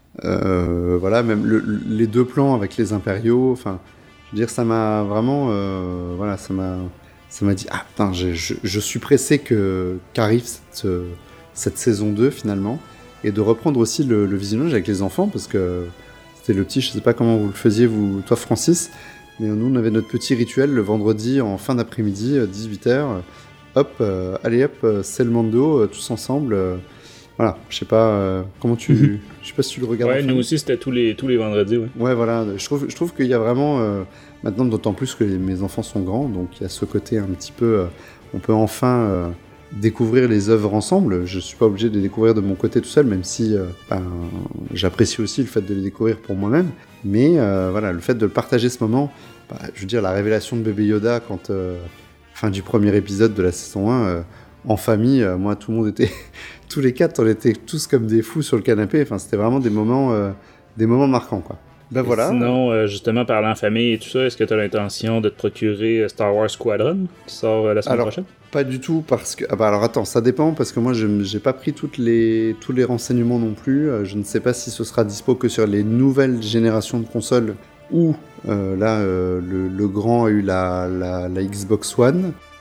euh, voilà, même le, les deux plans avec les impériaux, enfin... Je veux dire, ça m'a vraiment... Euh, voilà, ça m'a, ça m'a dit... Ah, putain, je, je, je suis pressé que, qu'arrive cette, cette saison deux, finalement. Et de reprendre aussi le, le visionnage avec les enfants, parce que c'était le petit... Je sais pas comment vous le faisiez, vous, toi, Francis, mais nous, on avait notre petit rituel le vendredi, en fin d'après-midi, dix-huit heures. Hop, euh, allez hop, c'est le Mando, euh, tous ensemble... Euh, Voilà, je sais pas euh, comment tu, mm-hmm. je sais pas si tu le regardes. Ouais, nous aussi c'était tous les tous les vendredis. Ouais. Ouais, voilà. Je trouve, je trouve qu'il y a vraiment euh, maintenant d'autant plus que les, mes enfants sont grands, donc il y a ce côté un petit peu, euh, on peut enfin euh, découvrir les œuvres ensemble. Je suis pas obligé de les découvrir de mon côté tout seul, même si euh, ben, j'apprécie aussi le fait de les découvrir pour moi-même. Mais euh, voilà, le fait de partager ce moment, bah, je veux dire la révélation de bébé Yoda quand euh, fin du premier épisode de la saison un. Euh, En famille, euh, moi, tout le monde était... tous les quatre, on était tous comme des fous sur le canapé. Enfin, c'était vraiment des moments, euh, des moments marquants, quoi. Ben et voilà. Sinon, euh, justement, parlant en famille et tout ça, est-ce que tu as l'intention de te procurer Star Wars Squadron, qui sort euh, la semaine alors, prochaine? Pas du tout, parce que... Ah bah alors, attends, ça dépend, parce que moi, je j'ai pas pris toutes les... tous les renseignements non plus. Euh, je ne sais pas si ce sera dispo que sur les nouvelles générations de consoles, ou, euh, là, euh, le, le grand a eu la, la, la Xbox One.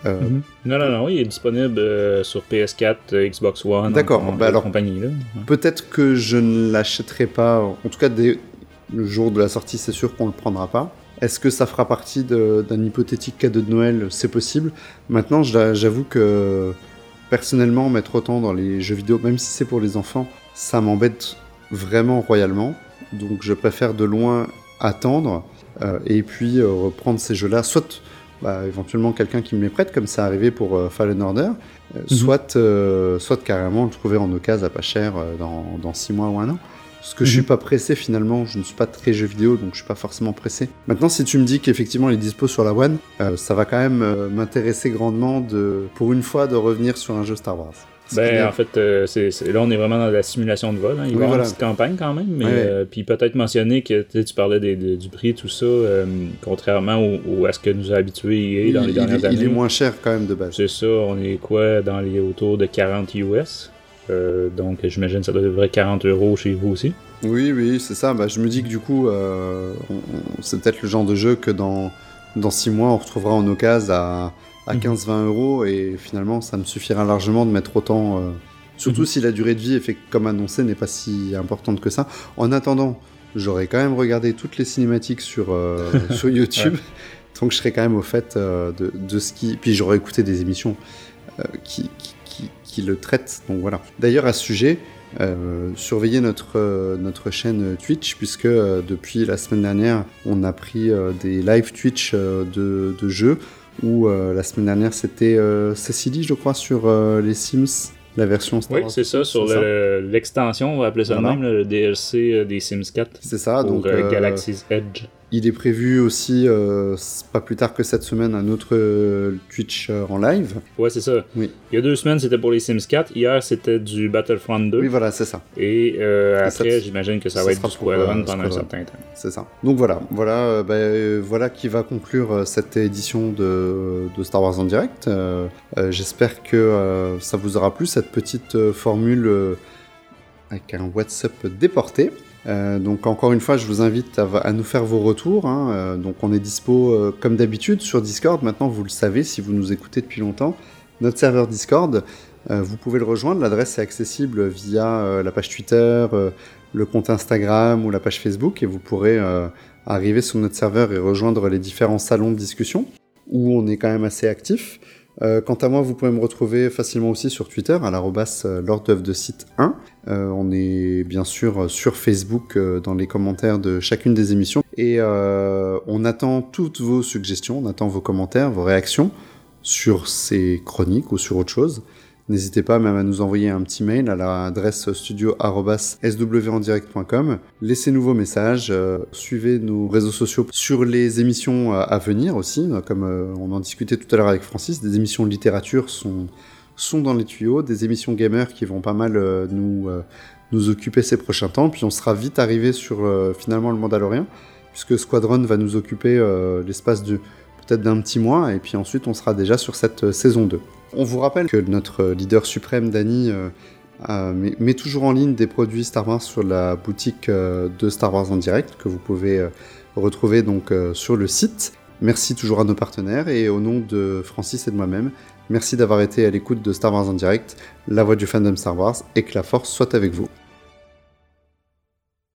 Euh, Mm-hmm. Non, non, non, il est disponible euh, sur P S quatre, euh, Xbox One, D'accord, en, en, bah alors, compagnie. Là. Peut-être que je ne l'achèterai pas, en tout cas dès le jour de la sortie, c'est sûr qu'on ne le prendra pas. Est-ce que ça fera partie de, d'un hypothétique cadeau de Noël? C'est possible. Maintenant, j'avoue que personnellement, mettre autant dans les jeux vidéo, même si c'est pour les enfants, ça m'embête vraiment royalement. Donc je préfère de loin attendre euh, et puis euh, reprendre ces jeux-là, soit bah, éventuellement quelqu'un qui me les prête, comme ça arrivé pour euh, Fallen Order, euh, mm-hmm. soit, euh, soit carrément le trouver en occasion à pas cher euh, dans, dans six mois ou un an. Parce que mm-hmm. je suis pas pressé finalement, je ne suis pas très jeu vidéo, donc je suis pas forcément pressé. Maintenant, si tu me dis qu'effectivement il est dispo sur la One, euh, ça va quand même euh, m'intéresser grandement de, pour une fois, de revenir sur un jeu Star Wars. Ben, en fait, euh, c'est, c'est, là, on est vraiment dans la simulation de vol. Hein. Il oui, va y avoir voilà. une petite campagne quand même, mais ouais. euh, puis peut-être mentionner que tu parlais des, des, du prix, tout ça, euh, contrairement au, au, à ce que nous a habitués dans les il, dernières il, années. Il est moins cher quand même de base. C'est ça, on est quoi, dans les autour de quarante U S. Euh, donc, j'imagine que ça devrait être quarante euros chez vous aussi. Oui, oui, c'est ça. Bah, je me dis que du coup, euh, on, on, c'est peut-être le genre de jeu que dans, dans six mois, on retrouvera en occasion à, à quinze vingt euros et finalement, ça me suffira largement de mettre autant. Euh, surtout mm-hmm. si la durée de vie, fait, comme annoncé, n'est pas si importante que ça. En attendant, j'aurais quand même regardé toutes les cinématiques sur, euh, sur YouTube. Ouais. Donc, je serais quand même au fait euh, de, de ce qui. Puis, j'aurais écouté des émissions euh, qui, qui, qui, qui le traitent. Donc, voilà. D'ailleurs, à ce sujet. Euh, surveillez notre, euh, notre chaîne Twitch, puisque euh, depuis la semaine dernière, on a pris euh, des live Twitch euh, de, de jeux, où euh, la semaine dernière, c'était euh, Cécilie, je crois, sur euh, les Sims, la version Star Wars. Oui, c'est ça, sur c'est le, ça. l'extension, on va appeler ça voilà. même, le D L C des Sims quatre. C'est ça, pour, donc... Euh, Galaxy's Edge. Il est prévu aussi, euh, pas plus tard que cette semaine, un autre euh, Twitch euh, en live. Ouais, c'est ça. Oui. Il y a deux semaines, c'était pour les Sims quatre. Hier, c'était du Battlefront deux. Oui, voilà, c'est ça. Et, euh, Et après, cette... j'imagine que ça, ça va être du Squadron euh, pendant un certain temps. C'est ça. Donc voilà, voilà, euh, bah, euh, voilà qui va conclure euh, cette édition de, de Star Wars en direct. Euh, euh, j'espère que euh, ça vous aura plu, cette petite euh, formule euh, avec un WhatsApp déporté. Euh, donc encore une fois, je vous invite à, à nous faire vos retours. Hein. Euh, donc on est dispo euh, comme d'habitude sur Discord. Maintenant, vous le savez si vous nous écoutez depuis longtemps. Notre serveur Discord, euh, vous pouvez le rejoindre. L'adresse est accessible via euh, la page Twitter, euh, le compte Instagram ou la page Facebook, et vous pourrez euh, arriver sur notre serveur et rejoindre les différents salons de discussion où on est quand même assez actif. Euh, quant à moi, vous pouvez me retrouver facilement aussi sur Twitter à l'arrobas Lord of the Sith un. Euh, on est bien sûr sur Facebook euh, dans les commentaires de chacune des émissions et euh, on attend toutes vos suggestions, on attend vos commentaires, vos réactions sur ces chroniques ou sur autre chose. N'hésitez pas même à nous envoyer un petit mail à l'adresse studio arobase s w en direct point com. Laissez-nous vos messages, euh, suivez nos réseaux sociaux sur les émissions à venir aussi, comme euh, on en discutait tout à l'heure avec Francis, des émissions de littérature sont, sont dans les tuyaux, des émissions gamers qui vont pas mal euh, nous, euh, nous occuper ces prochains temps, puis on sera vite arrivé sur euh, finalement le Mandalorian, puisque Squadron va nous occuper euh, l'espace de peut-être d'un petit mois, et puis ensuite on sera déjà sur cette euh, saison deux. On vous rappelle que notre leader suprême, Dany, euh, euh, met, met toujours en ligne des produits Star Wars sur la boutique euh, de Star Wars en direct, que vous pouvez euh, retrouver donc euh, sur le site. Merci toujours à nos partenaires, et au nom de Francis et de moi-même, merci d'avoir été à l'écoute de Star Wars en direct, la voix du fandom Star Wars, et que la force soit avec vous.